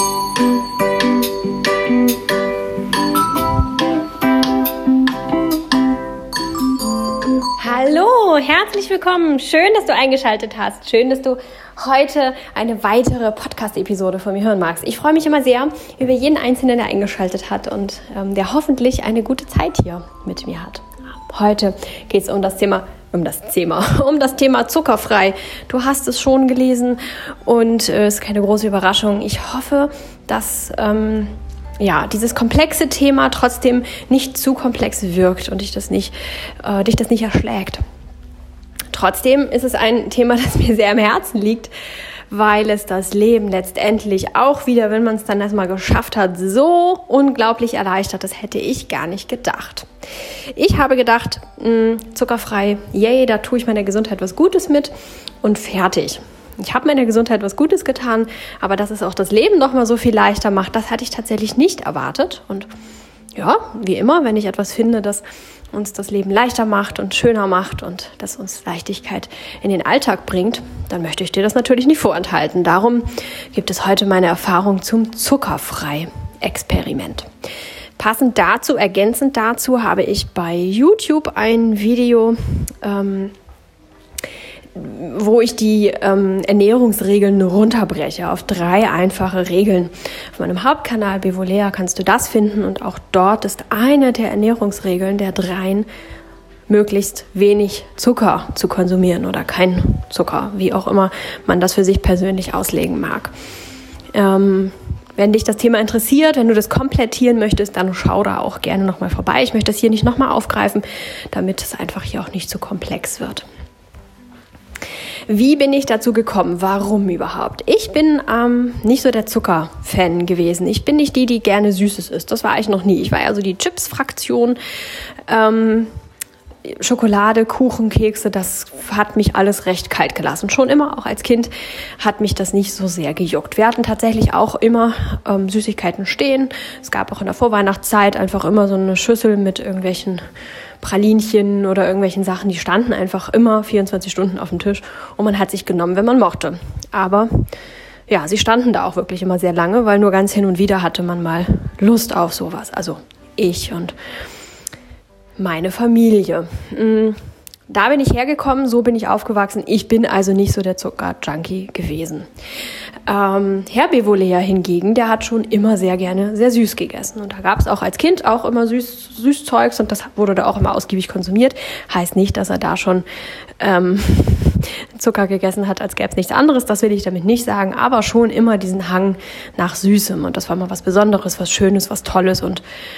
Hallo, herzlich willkommen. Schön, dass du eingeschaltet hast. Schön, dass du heute eine weitere Podcast-Episode von mir hören magst. Ich freue mich immer sehr über jeden Einzelnen, der eingeschaltet hat und der hoffentlich eine gute Zeit hier mit mir hat. Heute geht es um das Thema zuckerfrei. Du hast es schon gelesen und es ist keine große Überraschung. Ich hoffe, dass dieses komplexe Thema trotzdem nicht zu komplex wirkt und dich das nicht erschlägt. Trotzdem ist es ein Thema, das mir sehr am Herzen liegt, weil es das Leben letztendlich auch wieder, wenn man es dann erstmal geschafft hat, so unglaublich erleichtert. Das hätte ich gar nicht gedacht. Ich habe gedacht, zuckerfrei, yay, da tue ich meiner Gesundheit was Gutes mit und fertig. Ich habe meiner Gesundheit was Gutes getan, aber dass es auch das Leben noch mal so viel leichter macht, das hatte ich tatsächlich nicht erwartet. Und ja, wie immer, wenn ich etwas finde, das uns das Leben leichter macht und schöner macht und das uns Leichtigkeit in den Alltag bringt, dann möchte ich dir das natürlich nicht vorenthalten. Darum gibt es heute meine Erfahrung zum Zuckerfrei-Experiment. Passend dazu, ergänzend dazu, habe ich bei YouTube ein Video, wo ich die Ernährungsregeln runterbreche auf 3 einfache Regeln. Auf meinem Hauptkanal Bevolea kannst du das finden und auch dort ist eine der Ernährungsregeln der 3, möglichst wenig Zucker zu konsumieren oder kein Zucker, wie auch immer man das für sich persönlich auslegen mag. Wenn dich das Thema interessiert, wenn du das komplettieren möchtest, dann schau da auch gerne nochmal vorbei. Ich möchte das hier nicht nochmal aufgreifen, damit es einfach hier auch nicht zu komplex wird. Wie bin ich dazu gekommen? Warum überhaupt? Ich bin nicht so der Zucker-Fan gewesen. Ich bin nicht die gerne Süßes isst. Das war ich noch nie. Ich war ja so die Chips-Fraktion. Schokolade, Kuchen, Kekse, das hat mich alles recht kalt gelassen. Schon immer, auch als Kind, hat mich das nicht so sehr gejuckt. Wir hatten tatsächlich auch immer Süßigkeiten stehen. Es gab auch in der Vorweihnachtszeit einfach immer so eine Schüssel mit irgendwelchen Pralinchen oder irgendwelchen Sachen, die standen einfach immer 24 Stunden auf dem Tisch und man hat sich genommen, wenn man mochte. Aber ja, sie standen da auch wirklich immer sehr lange, weil nur ganz hin und wieder hatte man mal Lust auf sowas. Also ich und meine Familie. Da bin ich hergekommen, so bin ich aufgewachsen. Ich bin also nicht so der Zucker-Junkie gewesen. Herr Bevolea hingegen, der hat schon immer sehr gerne sehr süß gegessen. Und da gab es auch als Kind auch immer Süßzeugs und das wurde da auch immer ausgiebig konsumiert. Heißt nicht, dass er da schon Zucker gegessen hat, als gäbe es nichts anderes. Das will ich damit nicht sagen. Aber schon immer diesen Hang nach Süßem. Und das war mal was Besonderes, was Schönes, was Tolles und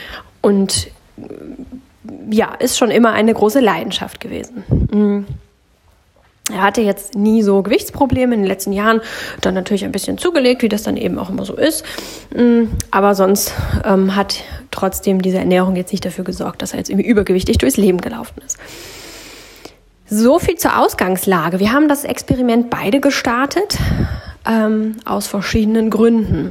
ja, ist schon immer eine große Leidenschaft gewesen. Er hatte jetzt nie so Gewichtsprobleme in den letzten Jahren, dann natürlich ein bisschen zugelegt, wie das dann eben auch immer so ist. Aber sonst hat trotzdem diese Ernährung jetzt nicht dafür gesorgt, dass er jetzt irgendwie übergewichtig durchs Leben gelaufen ist. So viel zur Ausgangslage. Wir haben das Experiment beide gestartet, aus verschiedenen Gründen.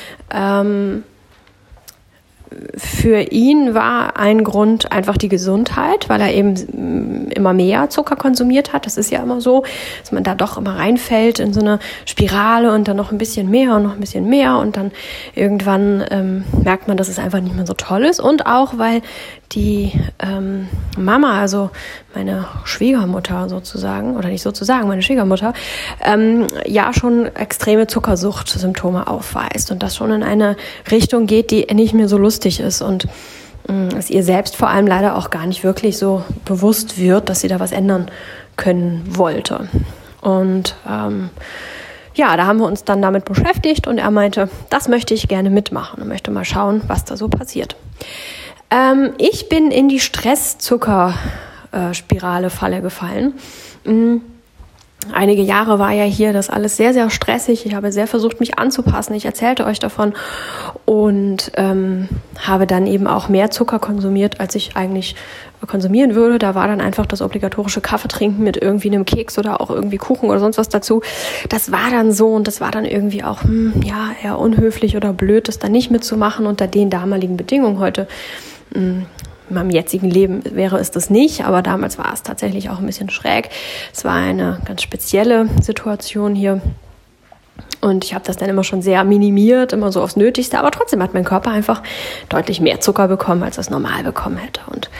Für ihn war ein Grund einfach die Gesundheit, weil er eben immer mehr Zucker konsumiert hat. Das ist ja immer so, dass man da doch immer reinfällt in so eine Spirale und dann noch ein bisschen mehr und noch ein bisschen mehr und dann irgendwann merkt man, dass es einfach nicht mehr so toll ist. Und auch, weil die Mama, also meine Schwiegermutter sozusagen, oder nicht sozusagen, meine Schwiegermutter, ja schon extreme Zuckersucht-Symptome aufweist und das schon in eine Richtung geht, die nicht mehr so lustig ist und es ihr selbst vor allem leider auch gar nicht wirklich so bewusst wird, dass sie da was ändern können wollte. Und da haben wir uns dann damit beschäftigt und er meinte, das möchte ich gerne mitmachen und möchte mal schauen, was da so passiert. Ich bin in die Stress-Zucker-Spirale-Falle gefallen. Einige Jahre war ja hier das alles sehr, sehr stressig. Ich habe sehr versucht, mich anzupassen. Ich erzählte euch davon und habe dann eben auch mehr Zucker konsumiert, als ich eigentlich konsumieren würde. Da war dann einfach das obligatorische Kaffeetrinken mit irgendwie einem Keks oder auch irgendwie Kuchen oder sonst was dazu. Das war dann so und das war dann irgendwie auch eher unhöflich oder blöd, das dann nicht mitzumachen unter den damaligen Bedingungen. Heute in meinem jetzigen Leben wäre es das nicht, aber damals war es tatsächlich auch ein bisschen schräg. Es war eine ganz spezielle Situation hier. Und ich habe das dann immer schon sehr minimiert, immer so aufs Nötigste. Aber trotzdem hat mein Körper einfach deutlich mehr Zucker bekommen, als es normal bekommen hätte. Und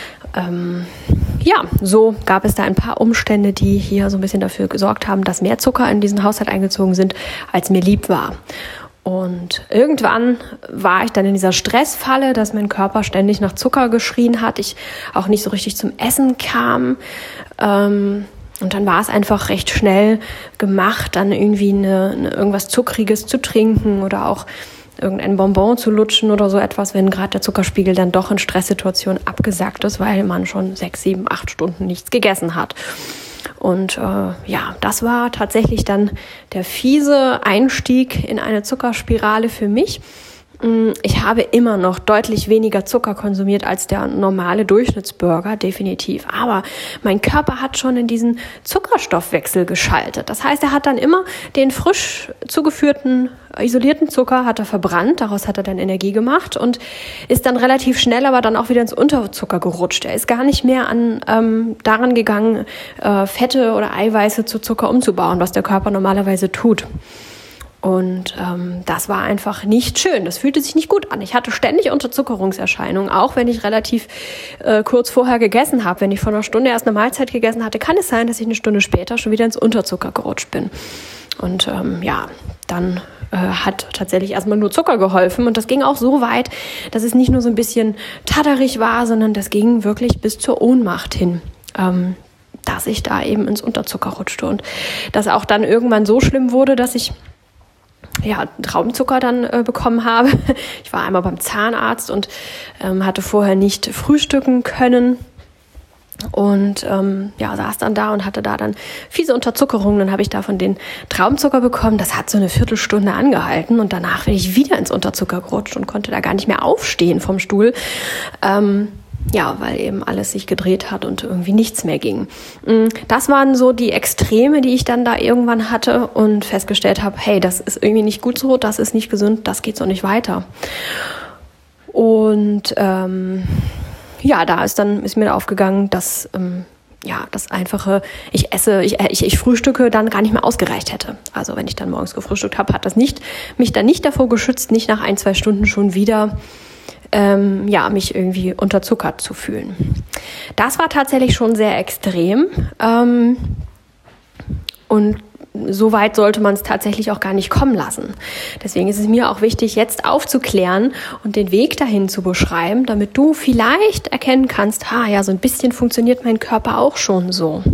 so gab es da ein paar Umstände, die hier so ein bisschen dafür gesorgt haben, dass mehr Zucker in diesen Haushalt eingezogen sind, als mir lieb war. Und irgendwann war ich dann in dieser Stressfalle, dass mein Körper ständig nach Zucker geschrien hat, ich auch nicht so richtig zum Essen kam. Und dann war es einfach recht schnell gemacht, dann irgendwie irgendwas Zuckriges zu trinken oder auch irgendein Bonbon zu lutschen oder so etwas, wenn gerade der Zuckerspiegel dann doch in Stresssituationen abgesackt ist, weil man schon 6, 7, 8 Stunden nichts gegessen hat. Und das war tatsächlich dann der fiese Einstieg in eine Zuckerspirale für mich. Ich habe immer noch deutlich weniger Zucker konsumiert als der normale Durchschnittsbürger, definitiv. Aber mein Körper hat schon in diesen Zuckerstoffwechsel geschaltet. Das heißt, er hat dann immer den frisch zugeführten, isolierten Zucker hat er verbrannt. Daraus hat er dann Energie gemacht und ist dann relativ schnell aber dann auch wieder ins Unterzucker gerutscht. Er ist gar nicht mehr daran gegangen, Fette oder Eiweiße zu Zucker umzubauen, was der Körper normalerweise tut. Und das war einfach nicht schön. Das fühlte sich nicht gut an. Ich hatte ständig Unterzuckerungserscheinungen, auch wenn ich relativ kurz vorher gegessen habe. Wenn ich vor einer Stunde erst eine Mahlzeit gegessen hatte, kann es sein, dass ich eine Stunde später schon wieder ins Unterzucker gerutscht bin. Und dann hat tatsächlich erstmal nur Zucker geholfen. Und das ging auch so weit, dass es nicht nur so ein bisschen tatterig war, sondern das ging wirklich bis zur Ohnmacht hin. Dass ich da eben ins Unterzucker rutschte. Und das auch dann irgendwann so schlimm wurde, dass ich Traubenzucker dann bekommen habe. Ich war einmal beim Zahnarzt und hatte vorher nicht frühstücken können und saß dann da und hatte da dann fiese Unterzuckerung. Dann habe ich davon den Traubenzucker bekommen. Das hat so eine Viertelstunde angehalten und danach bin ich wieder ins Unterzucker gerutscht und konnte da gar nicht mehr aufstehen vom Stuhl. Weil eben alles sich gedreht hat und irgendwie nichts mehr ging. Das waren so die Extreme, die ich dann da irgendwann hatte und festgestellt habe, hey, das ist irgendwie nicht gut so, das ist nicht gesund, das geht so nicht weiter. Und ist mir aufgegangen, dass das einfache, ich frühstücke dann gar nicht mehr ausgereicht hätte. Also wenn ich dann morgens gefrühstückt habe, hat das mich dann nicht davor geschützt, nicht nach 1, 2 Stunden schon wieder mich irgendwie unterzuckert zu fühlen. Das war tatsächlich schon sehr extrem. Und so weit sollte man es tatsächlich auch gar nicht kommen lassen. Deswegen ist es mir auch wichtig, jetzt aufzuklären und den Weg dahin zu beschreiben, damit du vielleicht erkennen kannst, so ein bisschen funktioniert mein Körper auch schon so.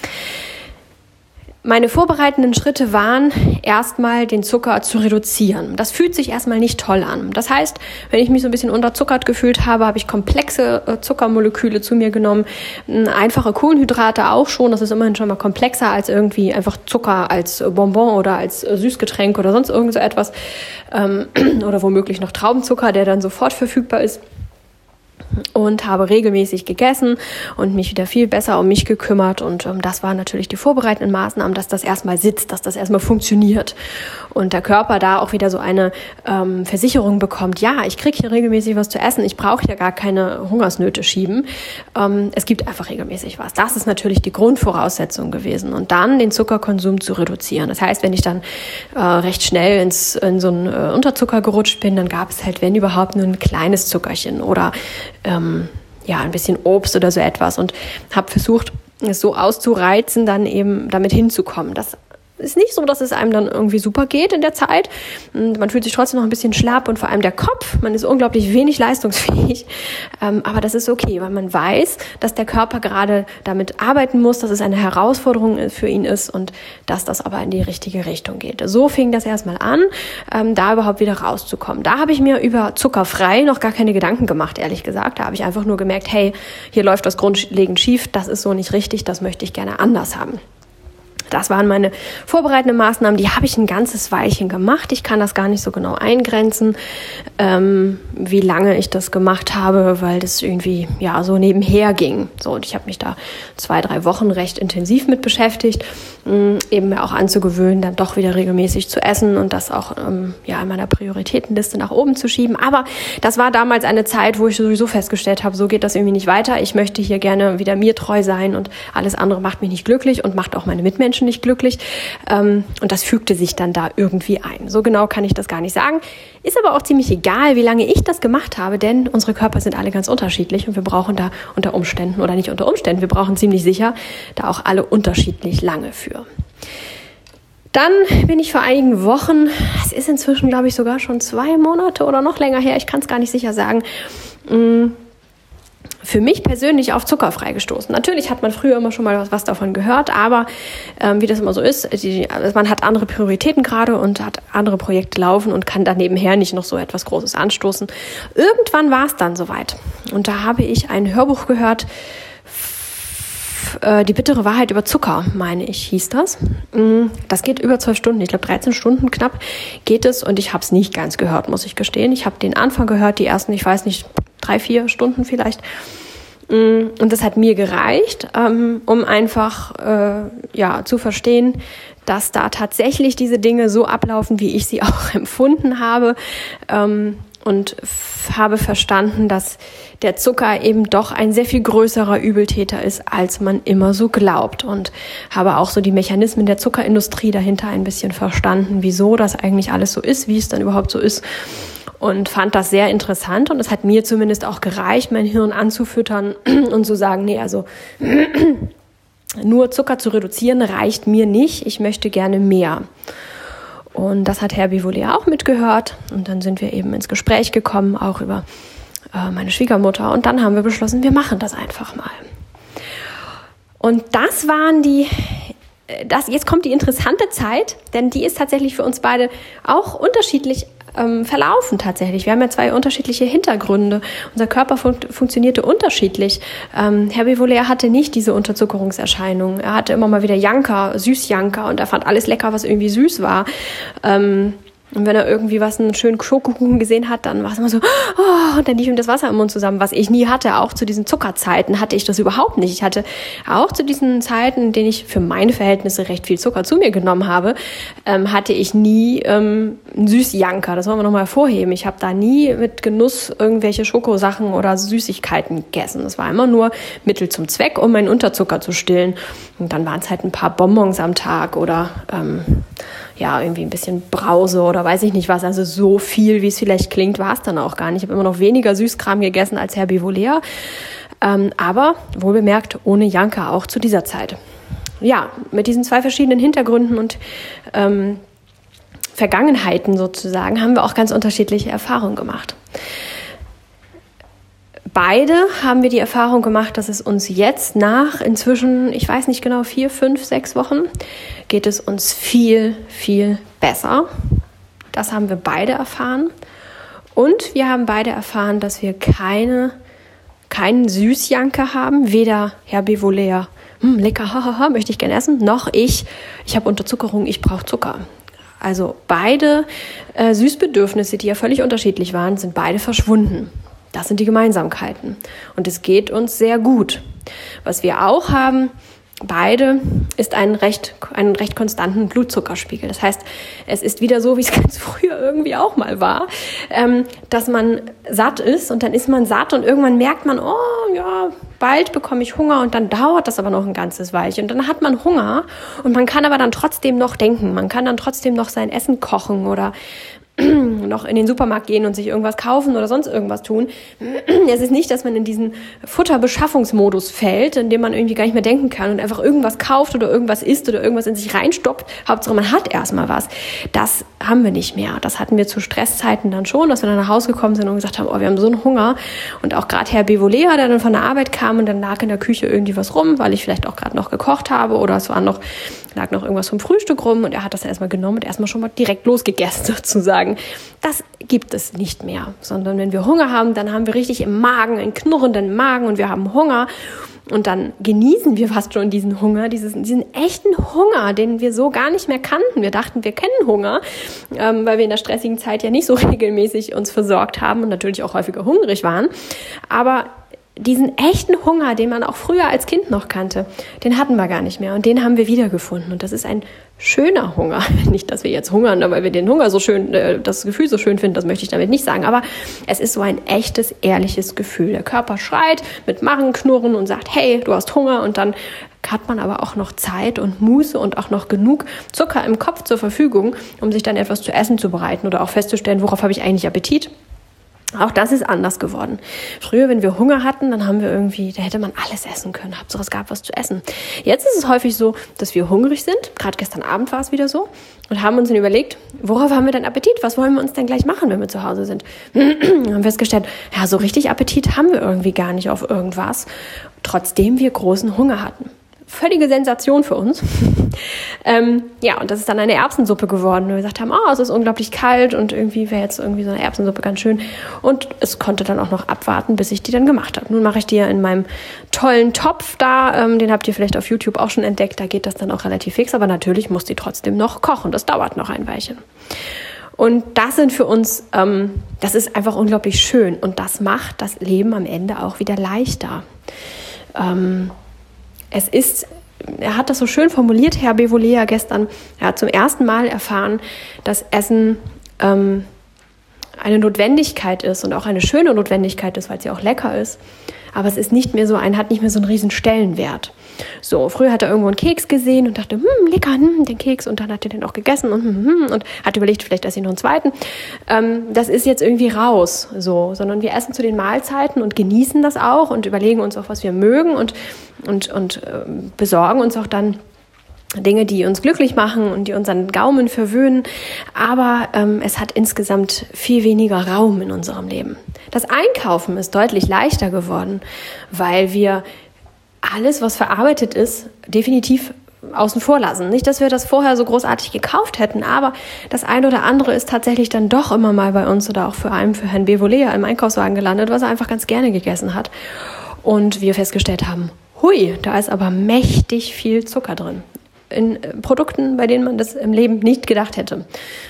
Meine vorbereitenden Schritte waren, erstmal den Zucker zu reduzieren. Das fühlt sich erstmal nicht toll an. Das heißt, wenn ich mich so ein bisschen unterzuckert gefühlt habe, habe ich komplexe Zuckermoleküle zu mir genommen. Einfache Kohlenhydrate auch schon. Das ist immerhin schon mal komplexer als irgendwie einfach Zucker als Bonbon oder als Süßgetränk oder sonst irgend so etwas. Oder womöglich noch Traubenzucker, der dann sofort verfügbar ist. Und habe regelmäßig gegessen und mich wieder viel besser um mich gekümmert. Und das waren natürlich die vorbereitenden Maßnahmen, dass das erstmal sitzt, dass das erstmal funktioniert. Und der Körper da auch wieder so eine Versicherung bekommt, ich kriege hier regelmäßig was zu essen, ich brauche hier gar keine Hungersnöte schieben. Es gibt einfach regelmäßig was. Das ist natürlich die Grundvoraussetzung gewesen. Und dann den Zuckerkonsum zu reduzieren. Das heißt, wenn ich dann recht schnell in so einen Unterzucker gerutscht bin, dann gab es halt, wenn überhaupt, nur ein kleines Zuckerchen oder ein bisschen Obst oder so etwas und habe versucht, es so auszureizen, dann eben damit hinzukommen. Das ist nicht so, dass es einem dann irgendwie super geht in der Zeit. Und man fühlt sich trotzdem noch ein bisschen schlapp und vor allem der Kopf, man ist unglaublich wenig leistungsfähig. Aber das ist okay, weil man weiß, dass der Körper gerade damit arbeiten muss, dass es eine Herausforderung für ihn ist und dass das aber in die richtige Richtung geht. So fing das erstmal an, da überhaupt wieder rauszukommen. Da habe ich mir über zuckerfrei noch gar keine Gedanken gemacht, ehrlich gesagt. Da habe ich einfach nur gemerkt, hey, hier läuft was grundlegend schief, das ist so nicht richtig, das möchte ich gerne anders haben. Das waren meine vorbereitenden Maßnahmen, die habe ich ein ganzes Weilchen gemacht. Ich kann das gar nicht so genau eingrenzen, wie lange ich das gemacht habe, weil das irgendwie so nebenher ging. So, und ich habe mich da 2, 3 Wochen recht intensiv mit beschäftigt, eben mir auch anzugewöhnen, dann doch wieder regelmäßig zu essen und das auch in meiner Prioritätenliste nach oben zu schieben. Aber das war damals eine Zeit, wo ich sowieso festgestellt habe, so geht das irgendwie nicht weiter. Ich möchte hier gerne wieder mir treu sein und alles andere macht mich nicht glücklich und macht auch meine Mitmenschen Menschen nicht glücklich. Und das fügte sich dann da irgendwie ein. So genau kann ich das gar nicht sagen. Ist aber auch ziemlich egal, wie lange ich das gemacht habe, denn unsere Körper sind alle ganz unterschiedlich und wir brauchen da unter Umständen, oder nicht unter Umständen, wir brauchen ziemlich sicher da auch alle unterschiedlich lange für. Dann bin ich vor einigen Wochen, es ist inzwischen, glaube ich, sogar schon 2 Monate oder noch länger her, ich kann es gar nicht sicher sagen, für mich persönlich auf zuckerfrei gestoßen. Natürlich hat man früher immer schon mal was davon gehört, aber wie das immer so ist, man hat andere Prioritäten gerade und hat andere Projekte laufen und kann da nebenher nicht noch so etwas Großes anstoßen. Irgendwann war es dann soweit und da habe ich ein Hörbuch gehört, Die bittere Wahrheit über Zucker, meine ich, hieß das. Das geht über 12 Stunden, ich glaube 13 Stunden knapp geht es und ich habe es nicht ganz gehört, muss ich gestehen. Ich habe den Anfang gehört, die ersten, ich weiß nicht, 3-4 Stunden vielleicht. Und das hat mir gereicht, um einfach zu verstehen, dass da tatsächlich diese Dinge so ablaufen, wie ich sie auch empfunden habe. Und habe verstanden, dass der Zucker eben doch ein sehr viel größerer Übeltäter ist, als man immer so glaubt. Und habe auch so die Mechanismen der Zuckerindustrie dahinter ein bisschen verstanden, wieso das eigentlich alles so ist, wie es dann überhaupt so ist. Und fand das sehr interessant. Und es hat mir zumindest auch gereicht, mein Hirn anzufüttern und zu sagen, nee, also nur Zucker zu reduzieren reicht mir nicht. Ich möchte gerne mehr. Und das hat Herr Bivolé auch mitgehört. Und dann sind wir eben ins Gespräch gekommen, auch über meine Schwiegermutter. Und dann haben wir beschlossen, wir machen das einfach mal. Und das waren jetzt kommt die interessante Zeit, denn die ist tatsächlich für uns beide auch unterschiedlich verlaufen tatsächlich. Wir haben ja 2 unterschiedliche Hintergründe. Unser Körper funktionierte unterschiedlich. Herr Bivolé hatte nicht diese Unterzuckerungserscheinungen. Er hatte immer mal wieder Janker, Süßjanker und er fand alles lecker, was irgendwie süß war. Und wenn er irgendwie einen schönen Schokokuchen gesehen hat, dann war es immer so, und dann lief ihm das Wasser im Mund zusammen, was ich nie hatte. Auch zu diesen Zuckerzeiten hatte ich das überhaupt nicht. Ich hatte auch zu diesen Zeiten, in denen ich für meine Verhältnisse recht viel Zucker zu mir genommen habe, hatte ich nie einen Süßjanker. Das wollen wir nochmal hervorheben. Ich habe da nie mit Genuss irgendwelche Schokosachen oder Süßigkeiten gegessen. Das war immer nur Mittel zum Zweck, um meinen Unterzucker zu stillen. Und dann waren es halt ein paar Bonbons am Tag oder irgendwie ein bisschen Brause oder weiß ich nicht was. Also so viel, wie es vielleicht klingt, war es dann auch gar nicht. Ich habe immer noch weniger Süßkram gegessen als Herr Bivolé. Aber wohlbemerkt ohne Janker auch zu dieser Zeit. Ja, mit diesen 2 verschiedenen Hintergründen und Vergangenheiten sozusagen haben wir auch ganz unterschiedliche Erfahrungen gemacht. Beide haben wir die Erfahrung gemacht, dass es uns jetzt nach inzwischen, ich weiß nicht genau, 4, 5, 6 Wochen, geht es uns viel, viel besser. Das haben wir beide erfahren. Und wir haben beide erfahren, dass wir keinen Süßjanker haben. Weder Herr Bivolé, lecker, hahaha, möchte ich gerne essen, noch ich habe Unterzuckerung, ich brauche Zucker. Also beide Süßbedürfnisse, die ja völlig unterschiedlich waren, sind beide verschwunden. Das sind die Gemeinsamkeiten. Und es geht uns sehr gut. Was wir auch haben, beide, ist einen recht konstanten Blutzuckerspiegel. Das heißt, es ist wieder so, wie es ganz früher irgendwie auch mal war, dass man satt ist und dann ist man satt und irgendwann merkt man, bald bekomme ich Hunger und dann dauert das aber noch ein ganzes Weilchen. Und dann hat man Hunger und man kann aber dann trotzdem noch denken. Man kann dann trotzdem noch sein Essen kochen oder noch in den Supermarkt gehen und sich irgendwas kaufen oder sonst irgendwas tun. Es ist nicht, dass man in diesen Futterbeschaffungsmodus fällt, in dem man irgendwie gar nicht mehr denken kann und einfach irgendwas kauft oder irgendwas isst oder irgendwas in sich reinstopft. Hauptsache, man hat erstmal was. Das haben wir nicht mehr. Das hatten wir zu Stresszeiten dann schon, dass wir dann nach Hause gekommen sind und gesagt haben, wir haben so einen Hunger. Und auch gerade Herr Bivolé, der dann von der Arbeit kam und dann lag in der Küche irgendwie was rum, weil ich vielleicht auch gerade noch gekocht habe oder es lag noch irgendwas vom Frühstück rum und er hat das dann erstmal genommen und erstmal schon mal direkt losgegessen sozusagen. Das gibt es nicht mehr, sondern wenn wir Hunger haben, dann haben wir richtig im Magen, einen knurrenden Magen und wir haben Hunger und dann genießen wir fast schon diesen Hunger, diesen echten Hunger, den wir so gar nicht mehr kannten. Wir dachten, wir kennen Hunger, weil wir in der stressigen Zeit ja nicht so regelmäßig uns versorgt haben und natürlich auch häufiger hungrig waren, aber diesen echten Hunger, den man auch früher als Kind noch kannte, den hatten wir gar nicht mehr und den haben wir wiedergefunden und das ist ein schöner Hunger. Nicht, dass wir jetzt hungern, weil wir den Hunger so schön, das Gefühl so schön finden, das möchte ich damit nicht sagen, aber es ist so ein echtes, ehrliches Gefühl. Der Körper schreit mit Magenknurren und sagt, hey, du hast Hunger und dann hat man aber auch noch Zeit und Muße und auch noch genug Zucker im Kopf zur Verfügung, um sich dann etwas zu essen zu bereiten oder auch festzustellen, worauf habe ich eigentlich Appetit. Auch das ist anders geworden. Früher, wenn wir Hunger hatten, dann haben wir da hätte man alles essen können. Hauptsache es gab was zu essen. Jetzt ist es häufig so, dass wir hungrig sind. Gerade gestern Abend war es wieder so. Und haben uns dann überlegt, worauf haben wir denn Appetit? Was wollen wir uns denn gleich machen, wenn wir zu Hause sind? Und haben festgestellt, ja, so richtig Appetit haben wir irgendwie gar nicht auf irgendwas. Trotzdem wir großen Hunger hatten. Völlige Sensation für uns. Und das ist dann eine Erbsensuppe geworden. Und wir gesagt haben, es ist unglaublich kalt und irgendwie wäre jetzt irgendwie so eine Erbsensuppe ganz schön. Und es konnte dann auch noch abwarten, bis ich die dann gemacht habe. Nun mache ich die ja in meinem tollen Topf da. Den habt ihr vielleicht auf YouTube auch schon entdeckt. Da geht das dann auch relativ fix. Aber natürlich muss die trotzdem noch kochen. Das dauert noch ein Weilchen. Und das sind für uns, das ist einfach unglaublich schön. Und das macht das Leben am Ende auch wieder leichter. Er hat das so schön formuliert, Herr Bevolea gestern. Er hat zum ersten Mal erfahren, dass Essen eine Notwendigkeit ist und auch eine schöne Notwendigkeit ist, weil es ja auch lecker ist. Aber es ist nicht mehr so hat nicht mehr so einen riesen Stellenwert. So, früher hat er irgendwo einen Keks gesehen und dachte, lecker, den Keks. Und dann hat er den auch gegessen und hat überlegt, vielleicht esse ich noch einen zweiten. Das ist jetzt irgendwie raus, so, sondern wir essen zu den Mahlzeiten und genießen das auch und überlegen uns auch, was wir mögen und besorgen uns auch dann Dinge, die uns glücklich machen und die unseren Gaumen verwöhnen. Aber es hat insgesamt viel weniger Raum in unserem Leben. Das Einkaufen ist deutlich leichter geworden, weil wir alles, was verarbeitet ist, definitiv außen vor lassen. Nicht, dass wir das vorher so großartig gekauft hätten, aber das eine oder andere ist tatsächlich dann doch immer mal bei uns oder auch für Herrn Bevolea im Einkaufswagen gelandet, was er einfach ganz gerne gegessen hat. Und wir festgestellt haben, hui, da ist aber mächtig viel Zucker drin. In Produkten, bei denen man das im Leben nicht gedacht hätte.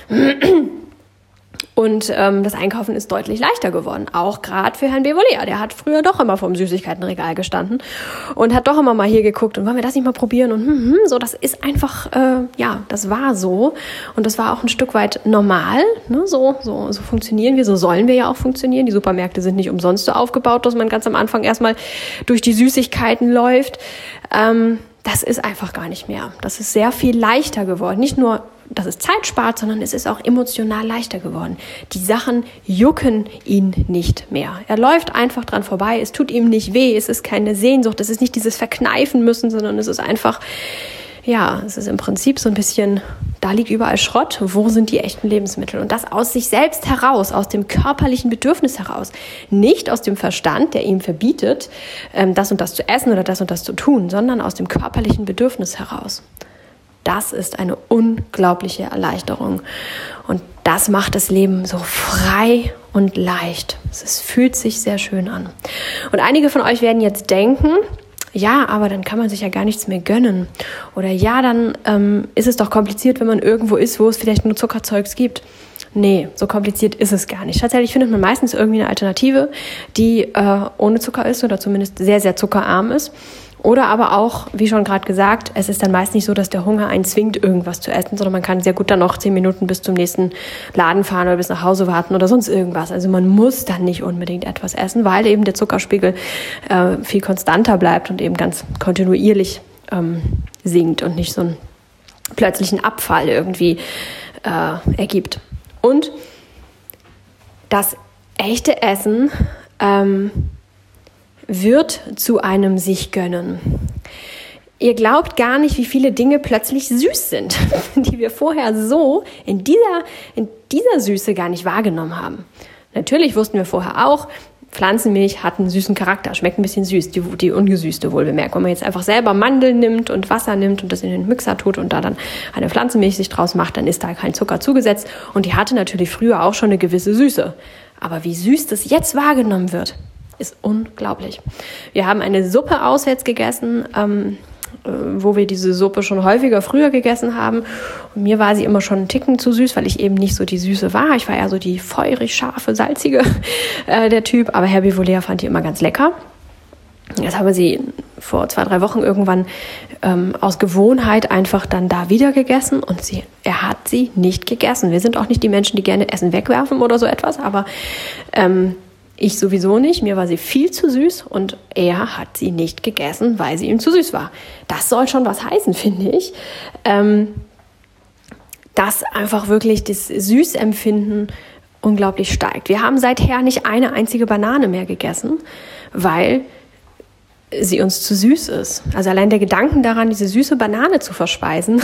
Und das Einkaufen ist deutlich leichter geworden, auch gerade für Herrn Bevolea. Der hat früher doch immer vorm Süßigkeitenregal gestanden und hat doch immer mal hier geguckt und wollen wir das nicht mal probieren und so, das ist einfach, das war so und das war auch ein Stück weit normal, ne? So funktionieren wir, so sollen wir ja auch funktionieren. Die Supermärkte sind nicht umsonst so aufgebaut, dass man ganz am Anfang erstmal durch die Süßigkeiten läuft. Das ist einfach gar nicht mehr. Das ist sehr viel leichter geworden. Nicht nur, dass es Zeit spart, sondern es ist auch emotional leichter geworden. Die Sachen jucken ihn nicht mehr. Er läuft einfach dran vorbei. Es tut ihm nicht weh. Es ist keine Sehnsucht. Es ist nicht dieses Verkneifen müssen, sondern es ist einfach, es ist im Prinzip so ein bisschen, da liegt überall Schrott. Wo sind die echten Lebensmittel? Und das aus sich selbst heraus, aus dem körperlichen Bedürfnis heraus. Nicht aus dem Verstand, der ihm verbietet, das und das zu essen oder das und das zu tun, sondern aus dem körperlichen Bedürfnis heraus. Das ist eine unglaubliche Erleichterung. Und das macht das Leben so frei und leicht. Es fühlt sich sehr schön an. Und einige von euch werden jetzt denken, ja, aber dann kann man sich ja gar nichts mehr gönnen. Oder ja, dann ist es doch kompliziert, wenn man irgendwo ist, wo es vielleicht nur Zuckerzeugs gibt. Nee, so kompliziert ist es gar nicht. Tatsächlich findet man meistens irgendwie eine Alternative, die ohne Zucker ist oder zumindest sehr, sehr zuckerarm ist. Oder aber auch, wie schon gerade gesagt, es ist dann meist nicht so, dass der Hunger einen zwingt, irgendwas zu essen, sondern man kann sehr gut dann noch 10 Minuten bis zum nächsten Laden fahren oder bis nach Hause warten oder sonst irgendwas. Also man muss dann nicht unbedingt etwas essen, weil eben der Zuckerspiegel viel konstanter bleibt und eben ganz kontinuierlich sinkt und nicht so einen plötzlichen Abfall irgendwie ergibt. Und das echte Essen wird zu einem sich gönnen. Ihr glaubt gar nicht, wie viele Dinge plötzlich süß sind, die wir vorher so in dieser Süße gar nicht wahrgenommen haben. Natürlich wussten wir vorher auch, Pflanzenmilch hat einen süßen Charakter, schmeckt ein bisschen süß, die ungesüßte wohlbemerkt. Wenn man jetzt einfach selber Mandeln nimmt und Wasser nimmt und das in den Mixer tut und da dann eine Pflanzenmilch sich draus macht, dann ist da kein Zucker zugesetzt und die hatte natürlich früher auch schon eine gewisse Süße. Aber wie süß das jetzt wahrgenommen wird, ist unglaublich. Wir haben eine Suppe auswärts gegessen, wo wir diese Suppe schon häufiger früher gegessen haben. Und mir war sie immer schon einen Ticken zu süß, weil ich eben nicht so die Süße war. Ich war eher so die feurig, scharfe, salzige der Typ. Aber Herr Bevolea fand die immer ganz lecker. Jetzt haben wir sie vor 2-3 Wochen irgendwann aus Gewohnheit einfach dann da wieder gegessen und er hat sie nicht gegessen. Wir sind auch nicht die Menschen, die gerne Essen wegwerfen oder so etwas, aber Ich sowieso nicht, mir war sie viel zu süß und er hat sie nicht gegessen, weil sie ihm zu süß war. Das soll schon was heißen, finde ich. Dass einfach wirklich das Süßempfinden unglaublich steigt. Wir haben seither nicht eine einzige Banane mehr gegessen, weil sie uns zu süß ist. Also allein der Gedanken daran, diese süße Banane zu verspeisen,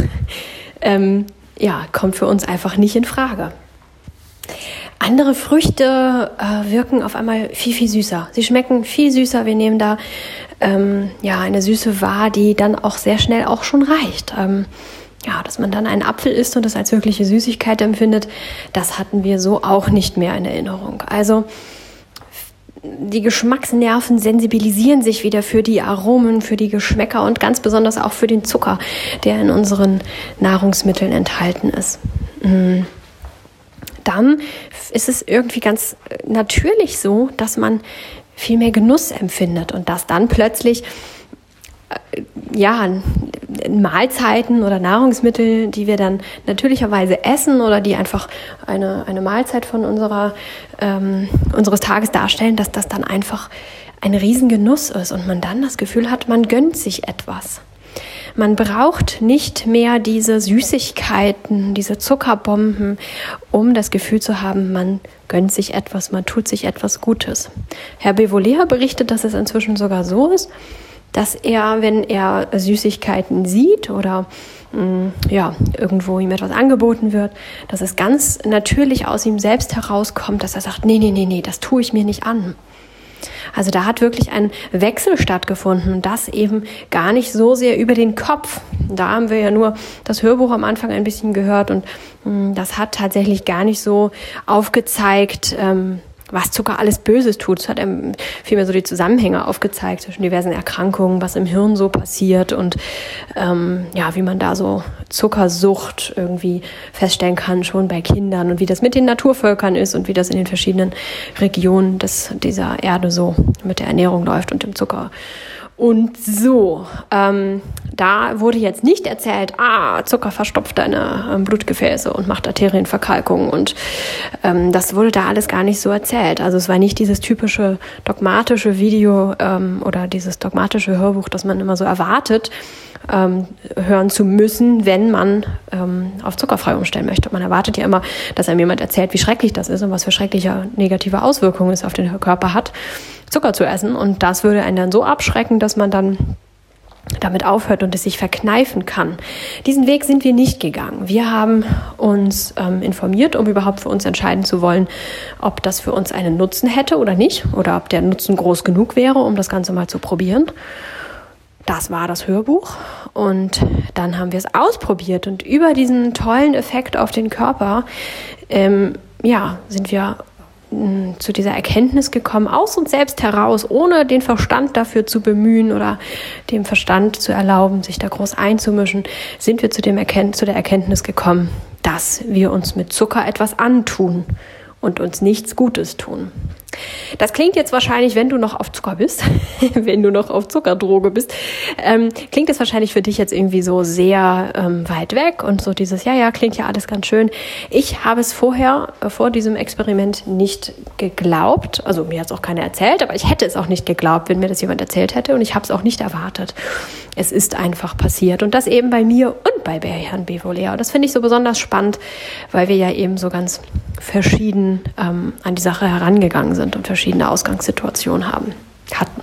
kommt für uns einfach nicht in Frage. Andere Früchte wirken auf einmal viel, viel süßer. Sie schmecken viel süßer. Wir nehmen da eine Süße wahr, die dann auch sehr schnell auch schon reicht. Dass man dann einen Apfel isst und das als wirkliche Süßigkeit empfindet, das hatten wir so auch nicht mehr in Erinnerung. Also die Geschmacksnerven sensibilisieren sich wieder für die Aromen, für die Geschmäcker und ganz besonders auch für den Zucker, der in unseren Nahrungsmitteln enthalten ist. Dann ist es irgendwie ganz natürlich so, dass man viel mehr Genuss empfindet und dass dann plötzlich Mahlzeiten oder Nahrungsmittel, die wir dann natürlicherweise essen oder die einfach eine Mahlzeit von unseres Tages darstellen, dass das dann einfach ein Riesengenuss ist und man dann das Gefühl hat, man gönnt sich etwas. Man braucht nicht mehr diese Süßigkeiten, diese Zuckerbomben, um das Gefühl zu haben, man gönnt sich etwas, man tut sich etwas Gutes. Herr Bevolea berichtet, dass es inzwischen sogar so ist, dass er, wenn er Süßigkeiten sieht oder irgendwo ihm etwas angeboten wird, dass es ganz natürlich aus ihm selbst herauskommt, dass er sagt, nee, das tue ich mir nicht an. Also da hat wirklich ein Wechsel stattgefunden und das eben gar nicht so sehr über den Kopf. Da haben wir ja nur das Hörbuch am Anfang ein bisschen gehört und das hat tatsächlich gar nicht so aufgezeigt, was Zucker alles Böses tut. Es hat vielmehr so die Zusammenhänge aufgezeigt zwischen diversen Erkrankungen, was im Hirn so passiert und wie man da so Zuckersucht irgendwie feststellen kann, schon bei Kindern und wie das mit den Naturvölkern ist und wie das in den verschiedenen Regionen dieser Erde so mit der Ernährung läuft und dem Zucker. Und so, da wurde jetzt nicht erzählt, Zucker verstopft deine Blutgefäße und macht Arterienverkalkung und das wurde da alles gar nicht so erzählt. Also es war nicht dieses typische dogmatische Video oder dieses dogmatische Hörbuch, das man immer so erwartet, hören zu müssen, wenn man auf zuckerfrei umstellen möchte. Man erwartet ja immer, dass einem jemand erzählt, wie schrecklich das ist und was für schreckliche negative Auswirkungen es auf den Körper hat, Zucker zu essen. Und das würde einen dann so abschrecken, dass man dann damit aufhört und es sich verkneifen kann. Diesen Weg sind wir nicht gegangen. Wir haben uns informiert, um überhaupt für uns entscheiden zu wollen, ob das für uns einen Nutzen hätte oder nicht oder ob der Nutzen groß genug wäre, um das Ganze mal zu probieren. Das war das Hörbuch und dann haben wir es ausprobiert und über diesen tollen Effekt auf den Körper sind wir zu dieser Erkenntnis gekommen, aus uns selbst heraus, ohne den Verstand dafür zu bemühen oder dem Verstand zu erlauben, sich da groß einzumischen, sind wir zu der Erkenntnis gekommen, dass wir uns mit Zucker etwas antun und uns nichts Gutes tun. Das klingt jetzt wahrscheinlich, wenn du noch auf Zucker bist, wenn du noch auf Zuckerdroge bist, klingt das wahrscheinlich für dich jetzt irgendwie so sehr weit weg und so dieses, klingt ja alles ganz schön. Ich habe es vorher, vor diesem Experiment nicht geglaubt, also mir hat es auch keiner erzählt, aber ich hätte es auch nicht geglaubt, wenn mir das jemand erzählt hätte und ich habe es auch nicht erwartet. Es ist einfach passiert und das eben bei mir und bei Herrn Bevolea. Und das finde ich so besonders spannend, weil wir ja eben so ganz verschieden an die Sache herangegangen sind und verschiedene Ausgangssituationen hatten.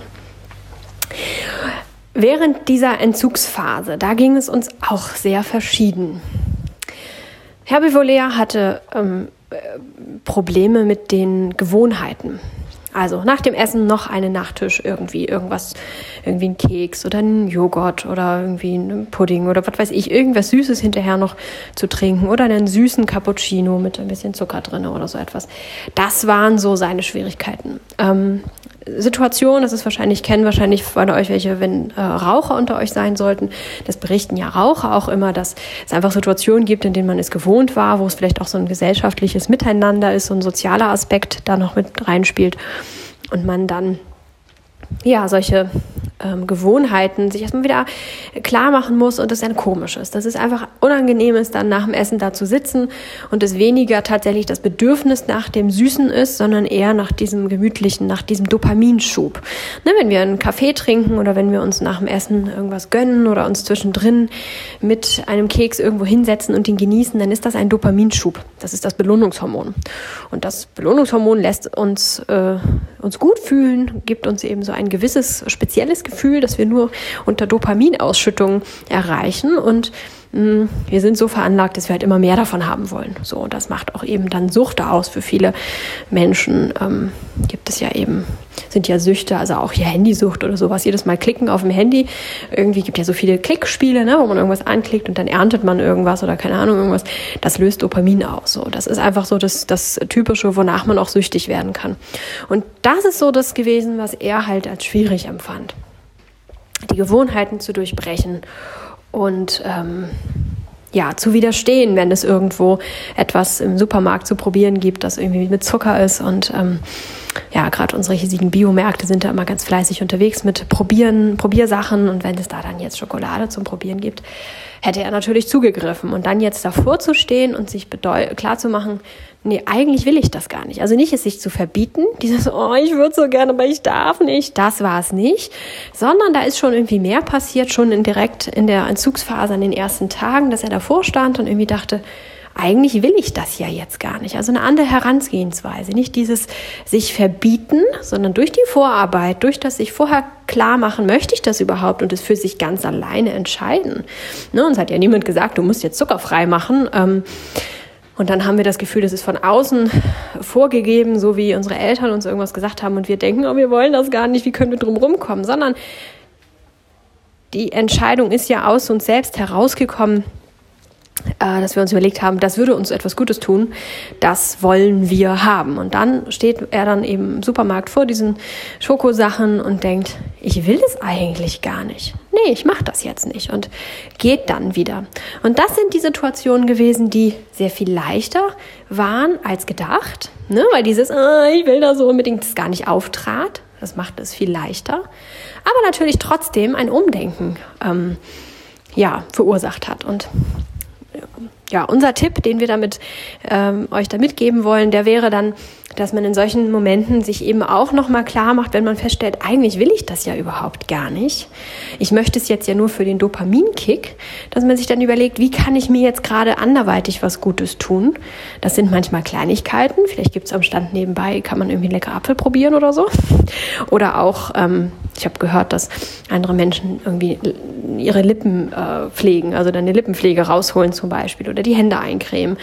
Während dieser Entzugsphase, da ging es uns auch sehr verschieden. Herr Bevolea hatte Probleme mit den Gewohnheiten. Also nach dem Essen noch einen Nachtisch, irgendwie ein Keks oder ein Joghurt oder irgendwie ein Pudding oder was weiß ich, irgendwas Süßes hinterher noch zu trinken oder einen süßen Cappuccino mit ein bisschen Zucker drin oder so etwas. Das waren so seine Schwierigkeiten. Situation, kennen wahrscheinlich von euch welche, wenn Raucher unter euch sein sollten. Das berichten ja Raucher auch immer, dass es einfach Situationen gibt, in denen man es gewohnt war, wo es vielleicht auch so ein gesellschaftliches Miteinander ist, so ein sozialer Aspekt da noch mit reinspielt und man dann solche Gewohnheiten sich erstmal wieder klar machen muss und das dann komisch ist. Dass es einfach unangenehm ist, dann nach dem Essen da zu sitzen und es weniger tatsächlich das Bedürfnis nach dem Süßen ist, sondern eher nach diesem gemütlichen, nach diesem Dopaminschub. Ne, wenn wir einen Kaffee trinken oder wenn wir uns nach dem Essen irgendwas gönnen oder uns zwischendrin mit einem Keks irgendwo hinsetzen und ihn genießen, dann ist das ein Dopaminschub. Das ist das Belohnungshormon. Und das Belohnungshormon lässt uns gut fühlen, gibt uns eben so ein gewisses spezielles Gefühl, das wir nur unter Dopaminausschüttung erreichen und wir sind so veranlagt, dass wir halt immer mehr davon haben wollen. So, das macht auch eben dann Sucht aus. Für viele Menschen gibt es ja eben, sind ja Süchte, also auch hier Handysucht oder sowas. Jedes Mal klicken auf dem Handy. Irgendwie gibt ja so viele Klickspiele, ne, wo man irgendwas anklickt und dann erntet man irgendwas oder keine Ahnung, irgendwas. Das löst Dopamin aus. So, das ist einfach so das Typische, wonach man auch süchtig werden kann. Und das ist so das gewesen, was er halt als schwierig empfand. Die Gewohnheiten zu durchbrechen und zu widerstehen, wenn es irgendwo etwas im Supermarkt zu probieren gibt, das irgendwie mit Zucker ist. Und gerade unsere hiesigen Biomärkte sind da immer ganz fleißig unterwegs mit Probiersachen. Und wenn es da dann jetzt Schokolade zum Probieren gibt, hätte er natürlich zugegriffen. Und dann jetzt davor zu stehen und sich klar zu machen, nee, eigentlich will ich das gar nicht. Also nicht es sich zu verbieten, dieses, ich würde so gerne, aber ich darf nicht, das war es nicht, sondern da ist schon irgendwie mehr passiert, schon direkt in der Entzugsphase an den ersten Tagen, dass er davor stand und irgendwie dachte, eigentlich will ich das ja jetzt gar nicht. Also eine andere Herangehensweise, nicht dieses sich verbieten, sondern durch die Vorarbeit, durch das sich vorher klar machen, möchte ich das überhaupt und es für sich ganz alleine entscheiden. Ne, uns hat ja niemand gesagt, du musst jetzt zuckerfrei machen. Und dann haben wir das Gefühl, das ist von außen vorgegeben, so wie unsere Eltern uns irgendwas gesagt haben und wir denken, wir wollen das gar nicht, wie können wir drum rumkommen, sondern die Entscheidung ist ja aus uns selbst herausgekommen, dass wir uns überlegt haben, das würde uns etwas Gutes tun, das wollen wir haben. Und dann steht er dann eben im Supermarkt vor diesen Schokosachen und denkt, ich will das eigentlich gar nicht. Nee, ich mache das jetzt nicht und geht dann wieder. Und das sind die Situationen gewesen, die sehr viel leichter waren als gedacht, ne? Weil dieses, ich will da so unbedingt, das gar nicht auftrat. Das macht es viel leichter. Aber natürlich trotzdem ein Umdenken verursacht hat. Und unser Tipp, den wir damit euch da mitgeben wollen, der wäre dann, dass man in solchen Momenten sich eben auch nochmal klar macht, wenn man feststellt, eigentlich will ich das ja überhaupt gar nicht. Ich möchte es jetzt ja nur für den Dopaminkick, dass man sich dann überlegt, wie kann ich mir jetzt gerade anderweitig was Gutes tun? Das sind manchmal Kleinigkeiten. Vielleicht gibt es am Stand nebenbei, kann man irgendwie einen leckeren Apfel probieren oder so. Oder auch, ich habe gehört, dass andere Menschen irgendwie ihre Lippen pflegen, also dann eine Lippenpflege rausholen zum Beispiel oder die Hände eincremen.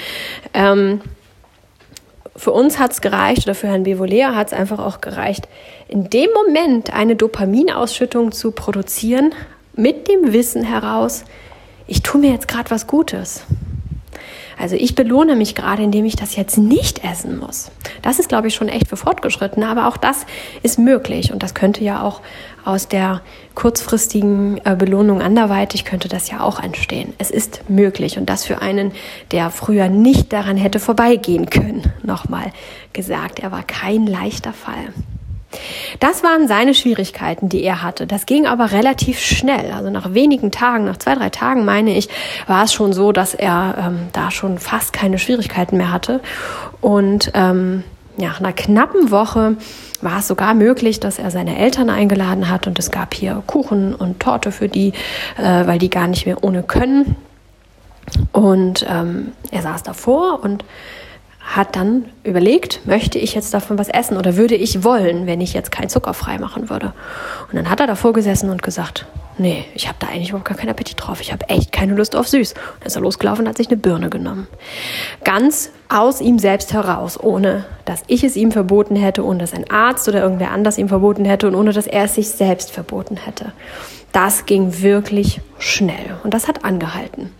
Für uns hat es gereicht, oder für Herrn Bevolea hat es einfach auch gereicht, in dem Moment eine Dopaminausschüttung zu produzieren, mit dem Wissen heraus, ich tue mir jetzt gerade was Gutes. Also ich belohne mich gerade, indem ich das jetzt nicht essen muss. Das ist, glaube ich, schon echt für Fortgeschrittene, aber auch das ist möglich. Und das könnte ja auch aus der kurzfristigen Belohnung anderweitig könnte das ja auch entstehen. Es ist möglich und das für einen, der früher nicht daran hätte vorbeigehen können. Nochmal gesagt, er war kein leichter Fall. Das waren seine Schwierigkeiten, die er hatte. Das ging aber relativ schnell. Also nach wenigen Tagen, nach 2-3 Tagen, meine ich, war es schon so, dass er da schon fast keine Schwierigkeiten mehr hatte. Und nach einer knappen Woche war es sogar möglich, dass er seine Eltern eingeladen hat. Und es gab hier Kuchen und Torte für die, weil die gar nicht mehr ohne können. Und er saß davor und hat dann überlegt, möchte ich jetzt davon was essen oder würde ich wollen, wenn ich jetzt kein Zucker frei machen würde. Und dann hat er davor gesessen und gesagt, nee, ich habe da eigentlich überhaupt gar keinen Appetit drauf. Ich habe echt keine Lust auf süß. Und dann ist er losgelaufen und hat sich eine Birne genommen. Ganz aus ihm selbst heraus, ohne dass ich es ihm verboten hätte, ohne dass ein Arzt oder irgendwer anders ihm verboten hätte und ohne dass er es sich selbst verboten hätte. Das ging wirklich schnell und das hat angehalten.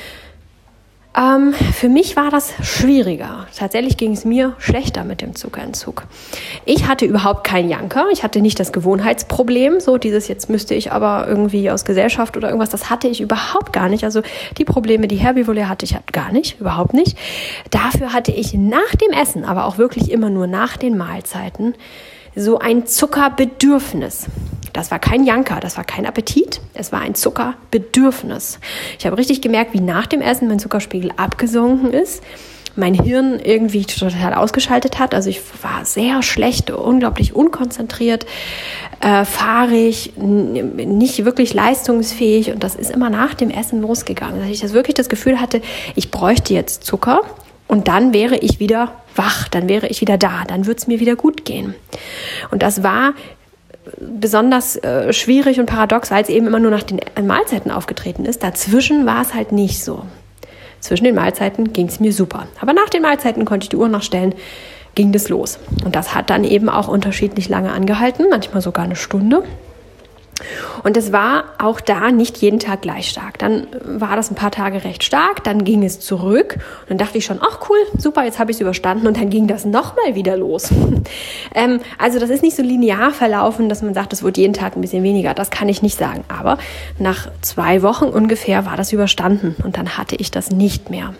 Für mich war das schwieriger. Tatsächlich ging es mir schlechter mit dem Zuckerentzug. Ich hatte überhaupt keinen Janker. Ich hatte nicht das Gewohnheitsproblem, so dieses jetzt müsste ich aber irgendwie aus Gesellschaft oder irgendwas, das hatte ich überhaupt gar nicht. Also die Probleme, die Herr Bevolea hatte, ich hatte gar nicht, überhaupt nicht. Dafür hatte ich nach dem Essen, aber auch wirklich immer nur nach den Mahlzeiten, so ein Zuckerbedürfnis. Das war kein Janker, das war kein Appetit, es war ein Zuckerbedürfnis. Ich habe richtig gemerkt, wie nach dem Essen mein Zuckerspiegel abgesunken ist, mein Hirn irgendwie total ausgeschaltet hat. Also ich war sehr schlecht, unglaublich unkonzentriert, fahrig, nicht wirklich leistungsfähig. Und das ist immer nach dem Essen losgegangen. Dass ich wirklich das Gefühl hatte, ich bräuchte jetzt Zucker und dann wäre ich wieder wach, dann wäre ich wieder da, dann würde es mir wieder gut gehen. Und das war besonders schwierig und paradox, weil es eben immer nur nach den Mahlzeiten aufgetreten ist. Dazwischen war es halt nicht so. Zwischen den Mahlzeiten ging es mir super. Aber nach den Mahlzeiten konnte ich die Uhr nachstellen, ging das los. Und das hat dann eben auch unterschiedlich lange angehalten, manchmal sogar eine Stunde. Und es war auch da nicht jeden Tag gleich stark. Dann war das ein paar Tage recht stark, dann ging es zurück. Und dann dachte ich schon, ach cool, super, jetzt habe ich es überstanden. Und dann ging das nochmal wieder los. Also das ist nicht so linear verlaufen, dass man sagt, es wird jeden Tag ein bisschen weniger. Das kann ich nicht sagen. Aber nach 2 Wochen ungefähr war das überstanden. Und dann hatte ich das nicht mehr.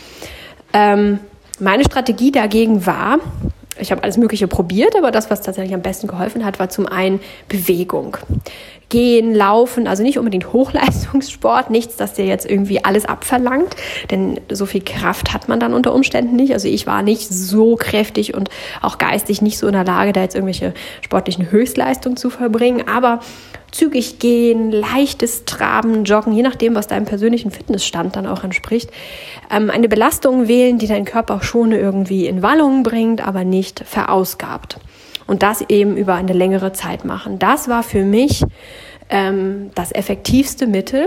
Meine Strategie dagegen war, ich habe alles Mögliche probiert, aber das, was tatsächlich am besten geholfen hat, war zum einen Bewegung. Gehen, laufen, also nicht unbedingt Hochleistungssport, nichts, das dir jetzt irgendwie alles abverlangt, denn so viel Kraft hat man dann unter Umständen nicht. Also ich war nicht so kräftig und auch geistig nicht so in der Lage, da jetzt irgendwelche sportlichen Höchstleistungen zu verbringen, aber zügig gehen, leichtes Traben, Joggen, je nachdem, was deinem persönlichen Fitnessstand dann auch entspricht. Eine Belastung wählen, die deinen Körper auch schon irgendwie in Wallung bringt, aber nicht verausgabt. Und das eben über eine längere Zeit machen. Das war für mich das effektivste Mittel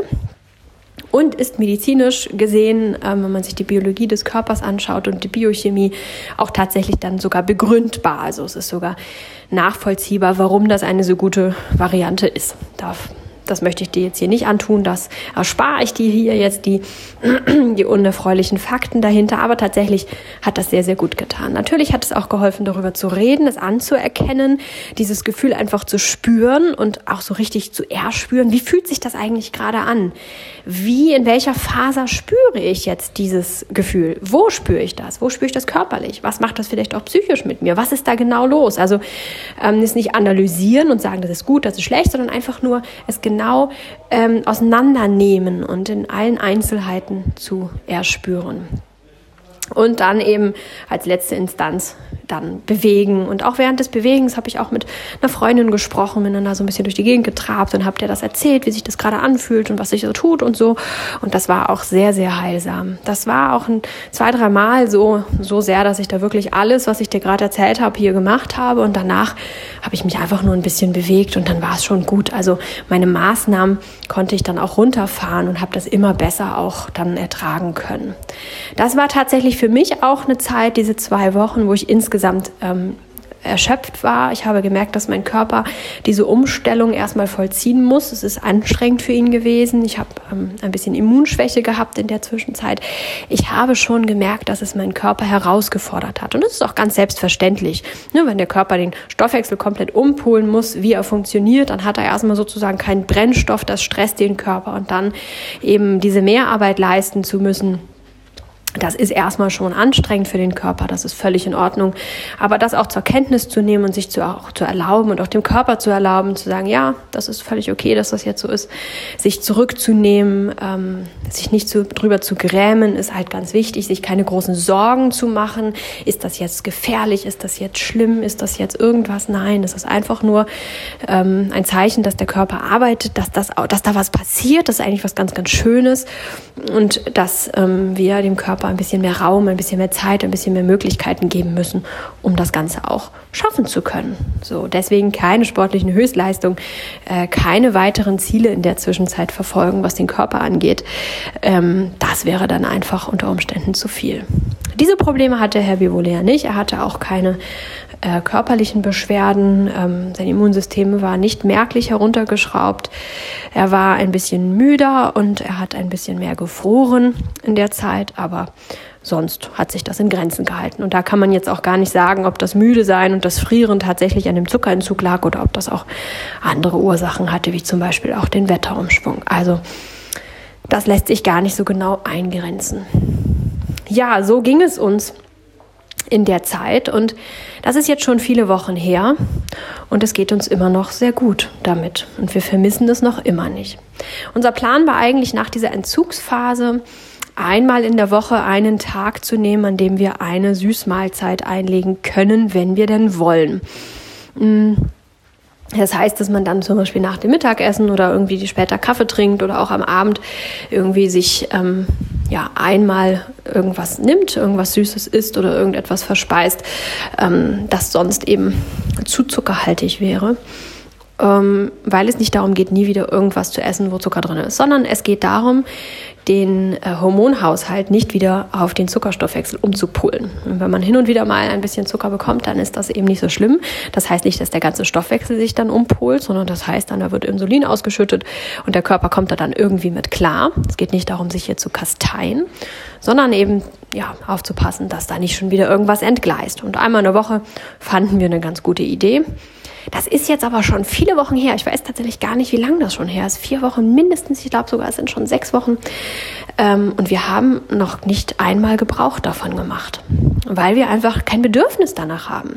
und ist medizinisch gesehen, wenn man sich die Biologie des Körpers anschaut und die Biochemie, auch tatsächlich dann sogar begründbar. Also es ist sogar nachvollziehbar, warum das eine so gute Variante ist. Das möchte ich dir jetzt hier nicht antun, das erspare ich dir hier jetzt die unerfreulichen Fakten dahinter, aber tatsächlich hat das sehr, sehr gut getan. Natürlich hat es auch geholfen, darüber zu reden, es anzuerkennen, dieses Gefühl einfach zu spüren und auch so richtig zu erspüren, wie fühlt sich das eigentlich gerade an? In welcher Faser spüre ich jetzt dieses Gefühl? Wo spüre ich das? Wo spüre ich das körperlich? Was macht das vielleicht auch psychisch mit mir? Was ist da genau los? Also es nicht analysieren und sagen, das ist gut, das ist schlecht, sondern einfach nur es genau auseinandernehmen und in allen Einzelheiten zu erspüren. Und dann eben als letzte Instanz dann bewegen. Und auch während des Bewegens habe ich auch mit einer Freundin gesprochen, bin dann da so ein bisschen durch die Gegend getrabt und habe der das erzählt, wie sich das gerade anfühlt und was sich so tut und so. Und das war auch sehr, sehr heilsam. Das war auch 2-3 Mal so sehr, dass ich da wirklich alles, was ich dir gerade erzählt habe, hier gemacht habe. Und danach habe ich mich einfach nur ein bisschen bewegt und dann war es schon gut. Also meine Maßnahmen konnte ich dann auch runterfahren und habe das immer besser auch dann ertragen können. Das war tatsächlich für mich auch eine Zeit, diese 2 Wochen, wo ich insgesamt erschöpft war. Ich habe gemerkt, dass mein Körper diese Umstellung erstmal vollziehen muss. Es ist anstrengend für ihn gewesen. Ich habe ein bisschen Immunschwäche gehabt in der Zwischenzeit. Ich habe schon gemerkt, dass es meinen Körper herausgefordert hat. Und das ist auch ganz selbstverständlich. Wenn der Körper den Stoffwechsel komplett umpolen muss, wie er funktioniert, dann hat er erstmal sozusagen keinen Brennstoff, das stresst den Körper. Und dann eben diese Mehrarbeit leisten zu müssen, das ist erstmal schon anstrengend für den Körper, das ist völlig in Ordnung. Aber das auch zur Kenntnis zu nehmen und sich auch zu erlauben und auch dem Körper zu erlauben, zu sagen, ja, das ist völlig okay, dass das jetzt so ist, sich zurückzunehmen, sich nicht drüber zu grämen, ist halt ganz wichtig, sich keine großen Sorgen zu machen. Ist das jetzt gefährlich? Ist das jetzt schlimm? Ist das jetzt irgendwas? Nein, es ist einfach nur ein Zeichen, dass der Körper arbeitet, dass da was passiert, das ist eigentlich was ganz, ganz Schönes und dass wir dem Körper ein bisschen mehr Raum, ein bisschen mehr Zeit, ein bisschen mehr Möglichkeiten geben müssen, um das Ganze auch schaffen zu können. So, deswegen keine sportlichen Höchstleistungen, keine weiteren Ziele in der Zwischenzeit verfolgen, was den Körper angeht. Das wäre dann einfach unter Umständen zu viel. Diese Probleme hatte Herr Bivolea nicht. Er hatte auch keine körperlichen Beschwerden. Sein Immunsystem war nicht merklich heruntergeschraubt. Er war ein bisschen müder und er hat ein bisschen mehr gefroren in der Zeit, aber sonst hat sich das in Grenzen gehalten. Und da kann man jetzt auch gar nicht sagen, ob das Müdesein und das Frieren tatsächlich an dem Zuckerentzug lag oder ob das auch andere Ursachen hatte, wie zum Beispiel auch den Wetterumschwung. Also das lässt sich gar nicht so genau eingrenzen. Ja, so ging es uns in der Zeit. Und das ist jetzt schon viele Wochen her und es geht uns immer noch sehr gut damit. Und wir vermissen es noch immer nicht. Unser Plan war eigentlich nach dieser Entzugsphase, einmal in der Woche einen Tag zu nehmen, an dem wir eine Süßmahlzeit einlegen können, wenn wir denn wollen. Das heißt, dass man dann zum Beispiel nach dem Mittagessen oder irgendwie später Kaffee trinkt oder auch am Abend irgendwie sich einmal irgendwas nimmt, irgendwas Süßes isst oder irgendetwas verspeist, das sonst eben zu zuckerhaltig wäre. Weil es nicht darum geht, nie wieder irgendwas zu essen, wo Zucker drin ist, sondern es geht darum, den Hormonhaushalt nicht wieder auf den Zuckerstoffwechsel umzupolen. Und wenn man hin und wieder mal ein bisschen Zucker bekommt, dann ist das eben nicht so schlimm. Das heißt nicht, dass der ganze Stoffwechsel sich dann umpolt, sondern das heißt dann, da wird Insulin ausgeschüttet und der Körper kommt da dann irgendwie mit klar. Es geht nicht darum, sich hier zu kasteien, sondern eben aufzupassen, dass da nicht schon wieder irgendwas entgleist. Und einmal in der Woche fanden wir eine ganz gute Idee. Das ist jetzt aber schon viele Wochen her. Ich weiß tatsächlich gar nicht, wie lange das schon her ist. 4 Wochen mindestens. Ich glaube sogar, es sind schon 6 Wochen. Und wir haben noch nicht einmal Gebrauch davon gemacht, weil wir einfach kein Bedürfnis danach haben.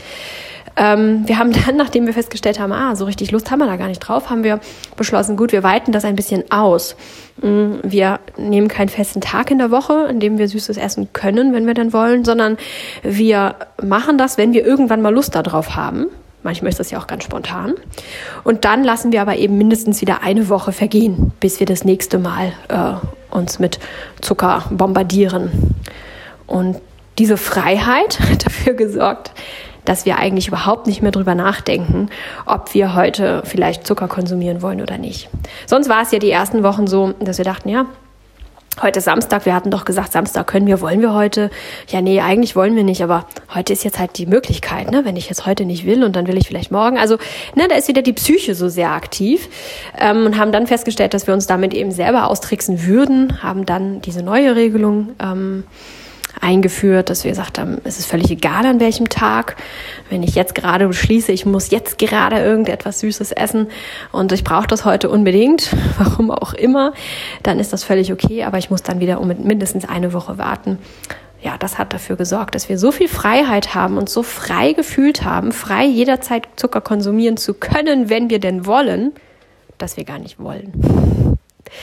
Wir haben dann, nachdem wir festgestellt haben, so richtig Lust haben wir da gar nicht drauf, haben wir beschlossen, gut, wir weiten das ein bisschen aus. Wir nehmen keinen festen Tag in der Woche, an dem wir Süßes essen können, wenn wir denn wollen, sondern wir machen das, wenn wir irgendwann mal Lust darauf haben. Manchmal ist das ja auch ganz spontan. Und dann lassen wir aber eben mindestens wieder eine Woche vergehen, bis wir das nächste Mal uns mit Zucker bombardieren. Und diese Freiheit hat dafür gesorgt, dass wir eigentlich überhaupt nicht mehr drüber nachdenken, ob wir heute vielleicht Zucker konsumieren wollen oder nicht. Sonst war es ja die ersten Wochen so, dass wir dachten, heute ist Samstag, wir hatten doch gesagt, Samstag wollen wir heute? Ja, nee, eigentlich wollen wir nicht, aber heute ist jetzt halt die Möglichkeit, ne? Wenn ich jetzt heute nicht will und dann will ich vielleicht morgen. Also, da ist wieder die Psyche so sehr aktiv und haben dann festgestellt, dass wir uns damit eben selber austricksen würden, haben dann diese neue Regelung eingeführt, dass wir gesagt haben, es ist völlig egal an welchem Tag. Wenn ich jetzt gerade beschließe, ich muss jetzt gerade irgendetwas Süßes essen und ich brauche das heute unbedingt, warum auch immer, dann ist das völlig okay, aber ich muss dann wieder mindestens eine Woche warten. Ja, das hat dafür gesorgt, dass wir so viel Freiheit haben und so frei gefühlt haben, frei jederzeit Zucker konsumieren zu können, wenn wir denn wollen, dass wir gar nicht wollen.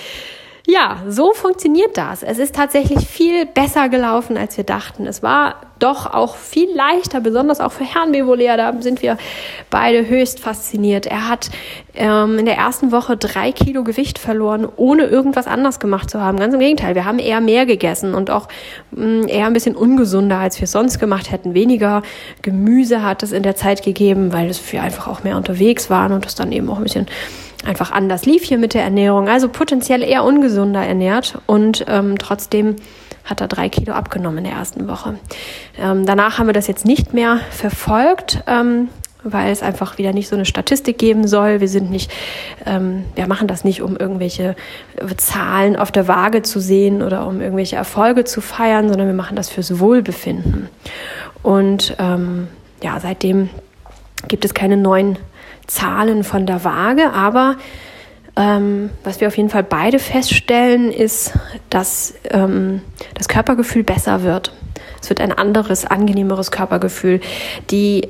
Ja, so funktioniert das. Es ist tatsächlich viel besser gelaufen, als wir dachten. Es war doch auch viel leichter, besonders auch für Herrn Bevolea. Da sind wir beide höchst fasziniert. Er hat in der ersten Woche 3 Kilo Gewicht verloren, ohne irgendwas anders gemacht zu haben. Ganz im Gegenteil, wir haben eher mehr gegessen und auch eher ein bisschen ungesunder, als wir es sonst gemacht hätten. Weniger Gemüse hat es in der Zeit gegeben, weil wir einfach auch mehr unterwegs waren und es dann eben auch ein bisschen einfach anders lief hier mit der Ernährung, also potenziell eher ungesunder ernährt und trotzdem hat er 3 Kilo abgenommen in der ersten Woche. Danach haben wir das jetzt nicht mehr verfolgt, weil es einfach wieder nicht so eine Statistik geben soll. Wir machen das nicht, um irgendwelche Zahlen auf der Waage zu sehen oder um irgendwelche Erfolge zu feiern, sondern wir machen das fürs Wohlbefinden. Und seitdem gibt es keine neuen Zahlen von der Waage, aber was wir auf jeden Fall beide feststellen, ist, dass das Körpergefühl besser wird. Es wird ein anderes, angenehmeres Körpergefühl. Die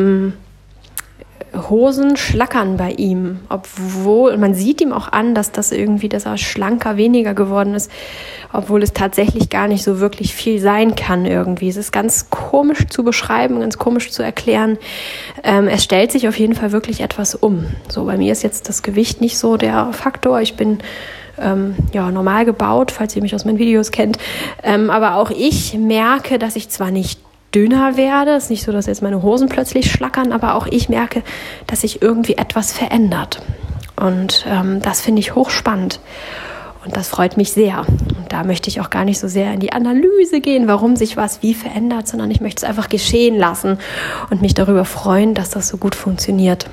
Hosen schlackern bei ihm, obwohl man sieht ihm auch an, dass er schlanker, weniger geworden ist, obwohl es tatsächlich gar nicht so wirklich viel sein kann irgendwie. Es ist ganz komisch zu beschreiben, ganz komisch zu erklären. Es stellt sich auf jeden Fall wirklich etwas um. So, bei mir ist jetzt das Gewicht nicht so der Faktor. Ich bin normal gebaut, falls ihr mich aus meinen Videos kennt. Aber auch ich merke, dass ich zwar nicht dünner werde. Es ist nicht so, dass jetzt meine Hosen plötzlich schlackern, aber auch ich merke, dass sich irgendwie etwas verändert. Und das finde ich hochspannend. Und das freut mich sehr. Und da möchte ich auch gar nicht so sehr in die Analyse gehen, warum sich was wie verändert, sondern ich möchte es einfach geschehen lassen und mich darüber freuen, dass das so gut funktioniert.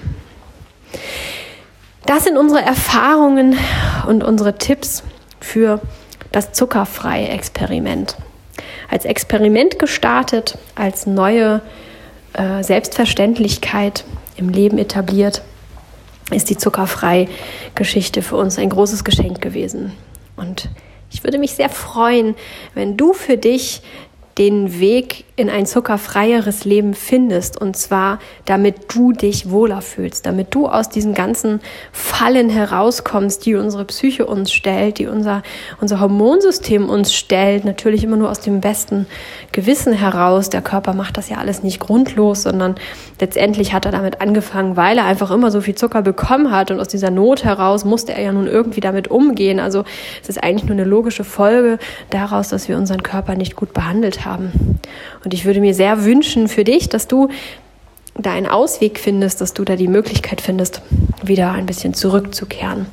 Das sind unsere Erfahrungen und unsere Tipps für das Zuckerfrei-Experiment. Als Experiment gestartet, als neue Selbstverständlichkeit im Leben etabliert, ist die Zuckerfrei-Geschichte für uns ein großes Geschenk gewesen. Und ich würde mich sehr freuen, wenn du für dich den Weg in ein zuckerfreieres Leben findest, und zwar damit du dich wohler fühlst, damit du aus diesen ganzen Fallen herauskommst, die unsere Psyche uns stellt, die unser Hormonsystem uns stellt, natürlich immer nur aus dem besten Gewissen heraus. Der Körper macht das ja alles nicht grundlos, sondern letztendlich hat er damit angefangen, weil er einfach immer so viel Zucker bekommen hat, und aus dieser Not heraus musste er ja nun irgendwie damit umgehen. Also es ist eigentlich nur eine logische Folge daraus, dass wir unseren Körper nicht gut behandelt haben. Und ich würde mir sehr wünschen für dich, dass du da einen Ausweg findest, dass du da die Möglichkeit findest, wieder ein bisschen zurückzukehren.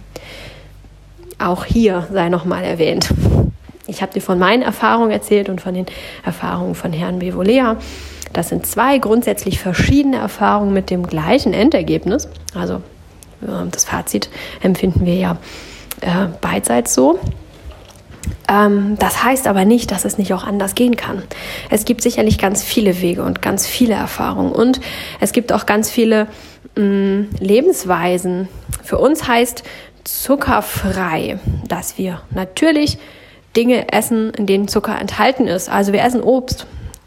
Auch hier sei nochmal erwähnt. Ich habe dir von meinen Erfahrungen erzählt und von den Erfahrungen von Herrn Bevolea. Das sind 2 grundsätzlich verschiedene Erfahrungen mit dem gleichen Endergebnis. Also das Fazit empfinden wir ja beidseits so. Das heißt aber nicht, dass es nicht auch anders gehen kann. Es gibt sicherlich ganz viele Wege und ganz viele Erfahrungen, und es gibt auch ganz viele Lebensweisen. Für uns heißt zuckerfrei, dass wir natürlich Dinge essen, in denen Zucker enthalten ist. Also wir essen Obst.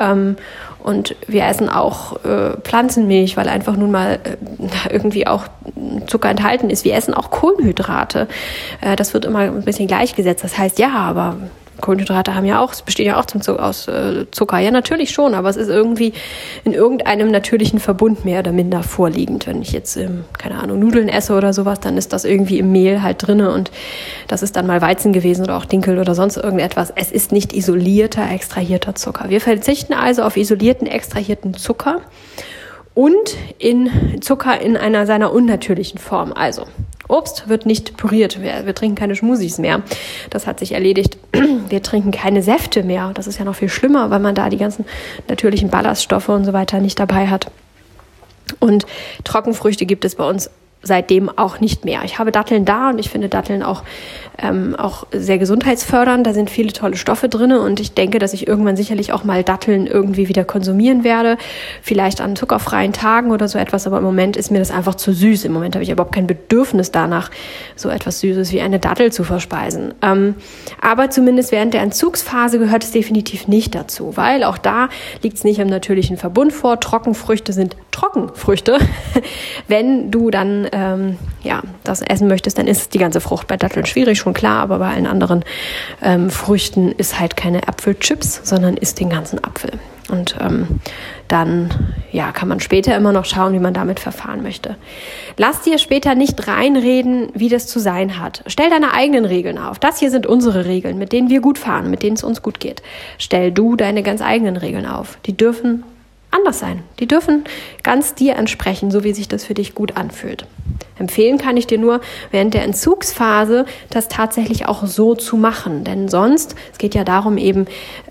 Und wir essen auch Pflanzenmilch, weil einfach nun mal irgendwie auch Zucker enthalten ist. Wir essen auch Kohlenhydrate. Das wird immer ein bisschen gleichgesetzt. Das heißt, ja, aber Kohlenhydrate haben ja auch, bestehen ja auch aus Zucker. Ja, natürlich schon, aber es ist irgendwie in irgendeinem natürlichen Verbund mehr oder minder vorliegend. Wenn ich jetzt, keine Ahnung, Nudeln esse oder sowas, dann ist das irgendwie im Mehl halt drin, und das ist dann mal Weizen gewesen oder auch Dinkel oder sonst irgendetwas. Es ist nicht isolierter, extrahierter Zucker. Wir verzichten also auf isolierten, extrahierten Zucker und in Zucker in einer seiner unnatürlichen Form. Also Obst wird nicht püriert. Wir trinken keine Smoothies mehr. Das hat sich erledigt. Wir trinken keine Säfte mehr. Das ist ja noch viel schlimmer, weil man da die ganzen natürlichen Ballaststoffe und so weiter nicht dabei hat. Und Trockenfrüchte gibt es bei uns seitdem auch nicht mehr. Ich habe Datteln da, und ich finde Datteln auch sehr gesundheitsfördernd. Da sind viele tolle Stoffe drin, und ich denke, dass ich irgendwann sicherlich auch mal Datteln irgendwie wieder konsumieren werde. Vielleicht an zuckerfreien Tagen oder so etwas, aber im Moment ist mir das einfach zu süß. Im Moment habe ich überhaupt kein Bedürfnis danach, so etwas Süßes wie eine Dattel zu verspeisen. Aber zumindest während der Entzugsphase gehört es definitiv nicht dazu, weil auch da liegt es nicht im natürlichen Verbund vor. Trockenfrüchte sind Trockenfrüchte. Wenn du dann das essen möchtest, dann ist die ganze Frucht. Bei Datteln schwierig, schon klar, aber bei allen anderen Früchten ist halt keine Apfelchips, sondern isst den ganzen Apfel. Und dann kann man später immer noch schauen, wie man damit verfahren möchte. Lass dir später nicht reinreden, wie das zu sein hat. Stell deine eigenen Regeln auf. Das hier sind unsere Regeln, mit denen wir gut fahren, mit denen es uns gut geht. Stell du deine ganz eigenen Regeln auf. Die dürfen anders sein. Die dürfen ganz dir entsprechen, so wie sich das für dich gut anfühlt. Empfehlen kann ich dir nur, während der Entzugsphase das tatsächlich auch so zu machen. Denn sonst, es geht ja darum eben,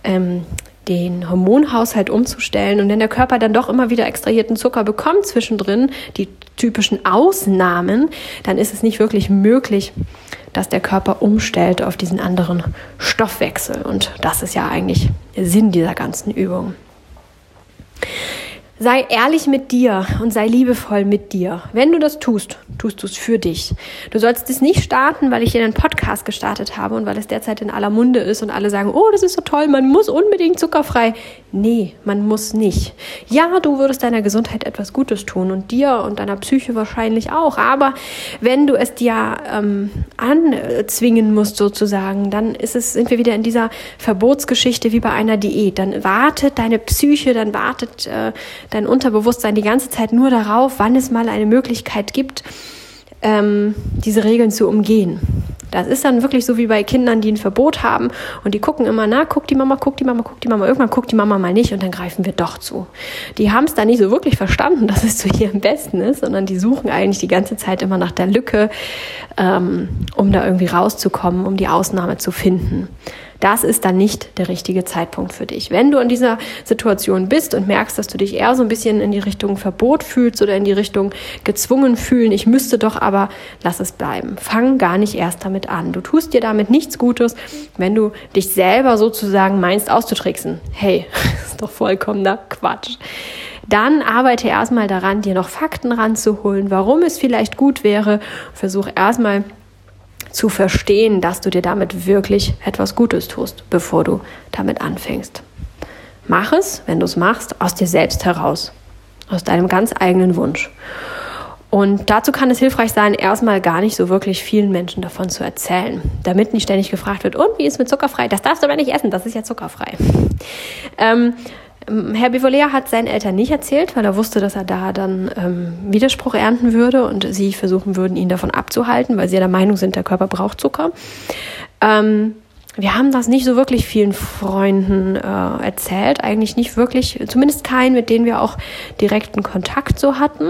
den Hormonhaushalt umzustellen, und wenn der Körper dann doch immer wieder extrahierten Zucker bekommt zwischendrin, die typischen Ausnahmen, dann ist es nicht wirklich möglich, dass der Körper umstellt auf diesen anderen Stoffwechsel. Und das ist ja eigentlich der Sinn dieser ganzen Übung. Sei ehrlich mit dir und sei liebevoll mit dir. Wenn du das tust, tust du es für dich. Du sollst es nicht starten, weil ich hier einen Podcast gestartet habe und weil es derzeit in aller Munde ist und alle sagen, oh, das ist so toll, man muss unbedingt zuckerfrei. Nee, man muss nicht. Ja, du würdest deiner Gesundheit etwas Gutes tun und dir und deiner Psyche wahrscheinlich auch. Aber wenn du es dir anzwingen musst sozusagen, dann sind wir wieder in dieser Verbotsgeschichte wie bei einer Diät. Dann wartet deine Psyche, dann wartet dein Unterbewusstsein die ganze Zeit nur darauf, wann es mal eine Möglichkeit gibt, diese Regeln zu umgehen. Das ist dann wirklich so wie bei Kindern, die ein Verbot haben und die gucken immer, guckt die Mama, guckt die Mama, guckt die Mama. Irgendwann guckt die Mama mal nicht und dann greifen wir doch zu. Die haben es dann nicht so wirklich verstanden, dass es zu ihrem Besten ist, sondern die suchen eigentlich die ganze Zeit immer nach der Lücke, um da irgendwie rauszukommen, um die Ausnahme zu finden. Das ist dann nicht der richtige Zeitpunkt für dich. Wenn du in dieser Situation bist und merkst, dass du dich eher so ein bisschen in die Richtung Verbot fühlst oder in die Richtung gezwungen fühlen, ich müsste doch, aber lass es bleiben. Fang gar nicht erst damit an. Du tust dir damit nichts Gutes, wenn du dich selber sozusagen meinst auszutricksen. Hey, das ist doch vollkommener Quatsch. Dann arbeite erstmal daran, dir noch Fakten ranzuholen, warum es vielleicht gut wäre. Versuch erstmal zu verstehen, dass du dir damit wirklich etwas Gutes tust, bevor du damit anfängst. mach es, wenn du es machst, aus dir selbst heraus, aus deinem ganz eigenen Wunsch. Und dazu kann es hilfreich sein, erstmal gar nicht so wirklich vielen Menschen davon zu erzählen, damit nicht ständig gefragt wird, und wie ist mit zuckerfrei? Das darfst du aber nicht essen, das ist ja zuckerfrei. Herr Bevolea hat seinen Eltern nicht erzählt, weil er wusste, dass er da dann Widerspruch ernten würde und sie versuchen würden, ihn davon abzuhalten, weil sie ja der Meinung sind, der Körper braucht Zucker. Wir haben das nicht so wirklich vielen Freunden erzählt, eigentlich nicht wirklich, zumindest keinen, mit denen wir auch direkten Kontakt so hatten.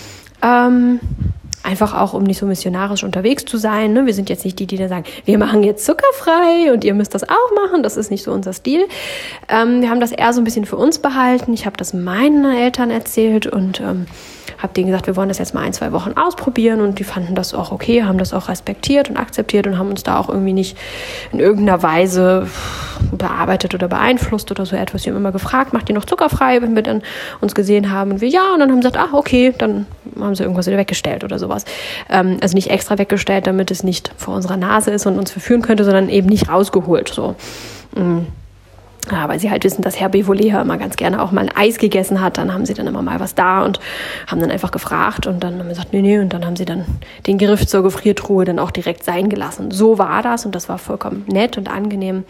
Einfach auch, um nicht so missionarisch unterwegs zu sein. Ne? Wir sind jetzt nicht die da sagen, wir machen jetzt zuckerfrei und ihr müsst das auch machen. Das ist nicht so unser Stil. Wir haben das eher so ein bisschen für uns behalten. Ich habe das meinen Eltern erzählt und habe denen gesagt, wir wollen das jetzt mal 1-2 Wochen ausprobieren, und die fanden das auch okay, haben das auch respektiert und akzeptiert und haben uns da auch irgendwie nicht in irgendeiner Weise bearbeitet oder beeinflusst oder so etwas. Wir haben immer gefragt, macht ihr noch zuckerfrei, wenn wir dann uns gesehen haben, und wir ja, und dann haben sie gesagt, ach okay, dann haben sie irgendwas wieder weggestellt oder sowas. Also nicht extra weggestellt, damit es nicht vor unserer Nase ist und uns verführen könnte, sondern eben nicht rausgeholt, so. Ja, weil sie halt wissen, dass Herr Bevolea immer ganz gerne auch mal ein Eis gegessen hat. Dann haben sie dann immer mal was da und haben dann einfach gefragt. Und dann haben wir gesagt, nee. Und dann haben sie dann den Griff zur Gefriertruhe dann auch direkt sein gelassen. So war das, und das war vollkommen nett und angenehm.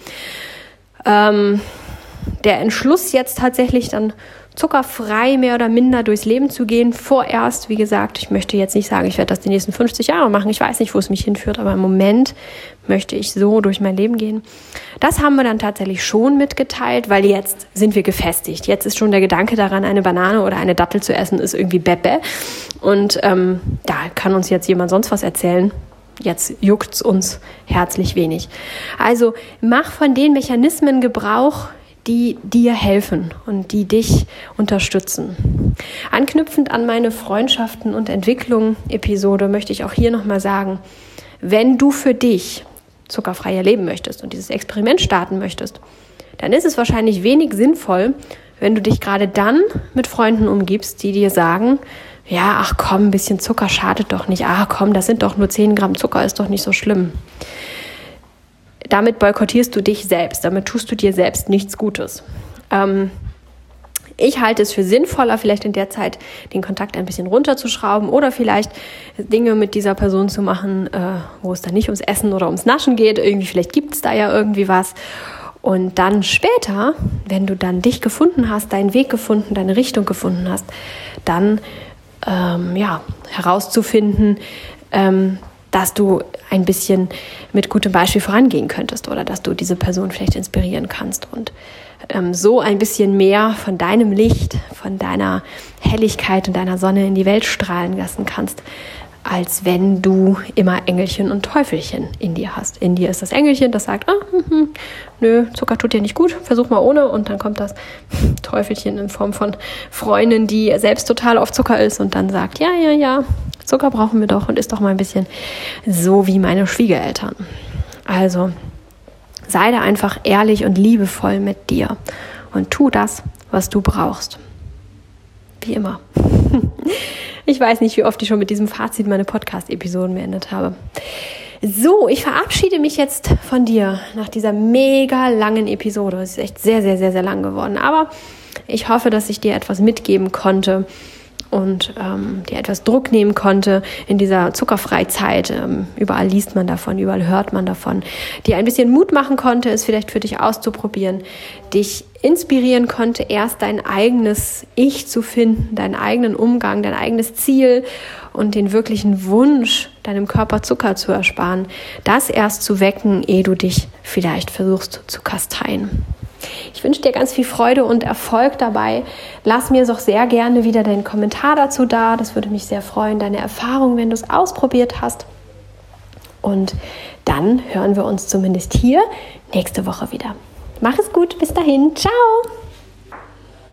Der Entschluss jetzt tatsächlich dann zuckerfrei mehr oder minder durchs Leben zu gehen, vorerst, wie gesagt, ich möchte jetzt nicht sagen, ich werde das die nächsten 50 Jahre machen, ich weiß nicht, wo es mich hinführt, aber im Moment möchte ich so durch mein Leben gehen. Das haben wir dann tatsächlich schon mitgeteilt, weil jetzt sind wir gefestigt. Jetzt ist schon der Gedanke daran, eine Banane oder eine Dattel zu essen, ist irgendwie Bebe. Und da kann uns jetzt jemand sonst was erzählen. Jetzt juckt's uns herzlich wenig. Also mach von den Mechanismen Gebrauch, die dir helfen und die dich unterstützen. Anknüpfend an meine Freundschaften und Entwicklung-Episode möchte ich auch hier nochmal sagen, wenn du für dich zuckerfrei leben möchtest und dieses Experiment starten möchtest, dann ist es wahrscheinlich wenig sinnvoll, wenn du dich gerade dann mit Freunden umgibst, die dir sagen, ja, ach komm, ein bisschen Zucker schadet doch nicht, ach komm, das sind doch nur 10 Gramm Zucker, ist doch nicht so schlimm. Damit boykottierst du dich selbst, damit tust du dir selbst nichts Gutes. Ich halte es für sinnvoller, vielleicht in der Zeit den Kontakt ein bisschen runterzuschrauben oder vielleicht Dinge mit dieser Person zu machen, wo es dann nicht ums Essen oder ums Naschen geht. Irgendwie, vielleicht gibt es da ja irgendwie was. Und dann später, wenn du dann dich gefunden hast, deinen Weg gefunden, deine Richtung gefunden hast, dann herauszufinden, dass du ein bisschen mit gutem Beispiel vorangehen könntest oder dass du diese Person vielleicht inspirieren kannst und so ein bisschen mehr von deinem Licht, von deiner Helligkeit und deiner Sonne in die Welt strahlen lassen kannst, als wenn du immer Engelchen und Teufelchen in dir hast. In dir ist das Engelchen, das sagt, nö, Zucker tut dir nicht gut, versuch mal ohne, und dann kommt das Teufelchen in Form von Freundin, die selbst total auf Zucker ist und dann sagt, ja, Zucker brauchen wir doch und ist doch mal ein bisschen so wie meine Schwiegereltern. Also sei da einfach ehrlich und liebevoll mit dir und tu das, was du brauchst. Wie immer. Ich weiß nicht, wie oft ich schon mit diesem Fazit meine Podcast-Episoden beendet habe. So, ich verabschiede mich jetzt von dir nach dieser mega langen Episode. Es ist echt sehr, sehr, sehr, sehr lang geworden. Aber ich hoffe, dass ich dir etwas mitgeben konnte und dir etwas Druck nehmen konnte in dieser Zuckerfreizeit. Überall liest man davon, überall hört man davon. Dir ein bisschen Mut machen konnte, es vielleicht für dich auszuprobieren, dich inspirieren konnte, erst dein eigenes Ich zu finden, deinen eigenen Umgang, dein eigenes Ziel und den wirklichen Wunsch, deinem Körper Zucker zu ersparen, das erst zu wecken, ehe du dich vielleicht versuchst zu kasteien. Ich wünsche dir ganz viel Freude und Erfolg dabei. Lass mir doch sehr gerne wieder deinen Kommentar dazu da. Das würde mich sehr freuen, deine Erfahrung, wenn du es ausprobiert hast. Und dann hören wir uns zumindest hier nächste Woche wieder. Mach es gut, bis dahin. Ciao!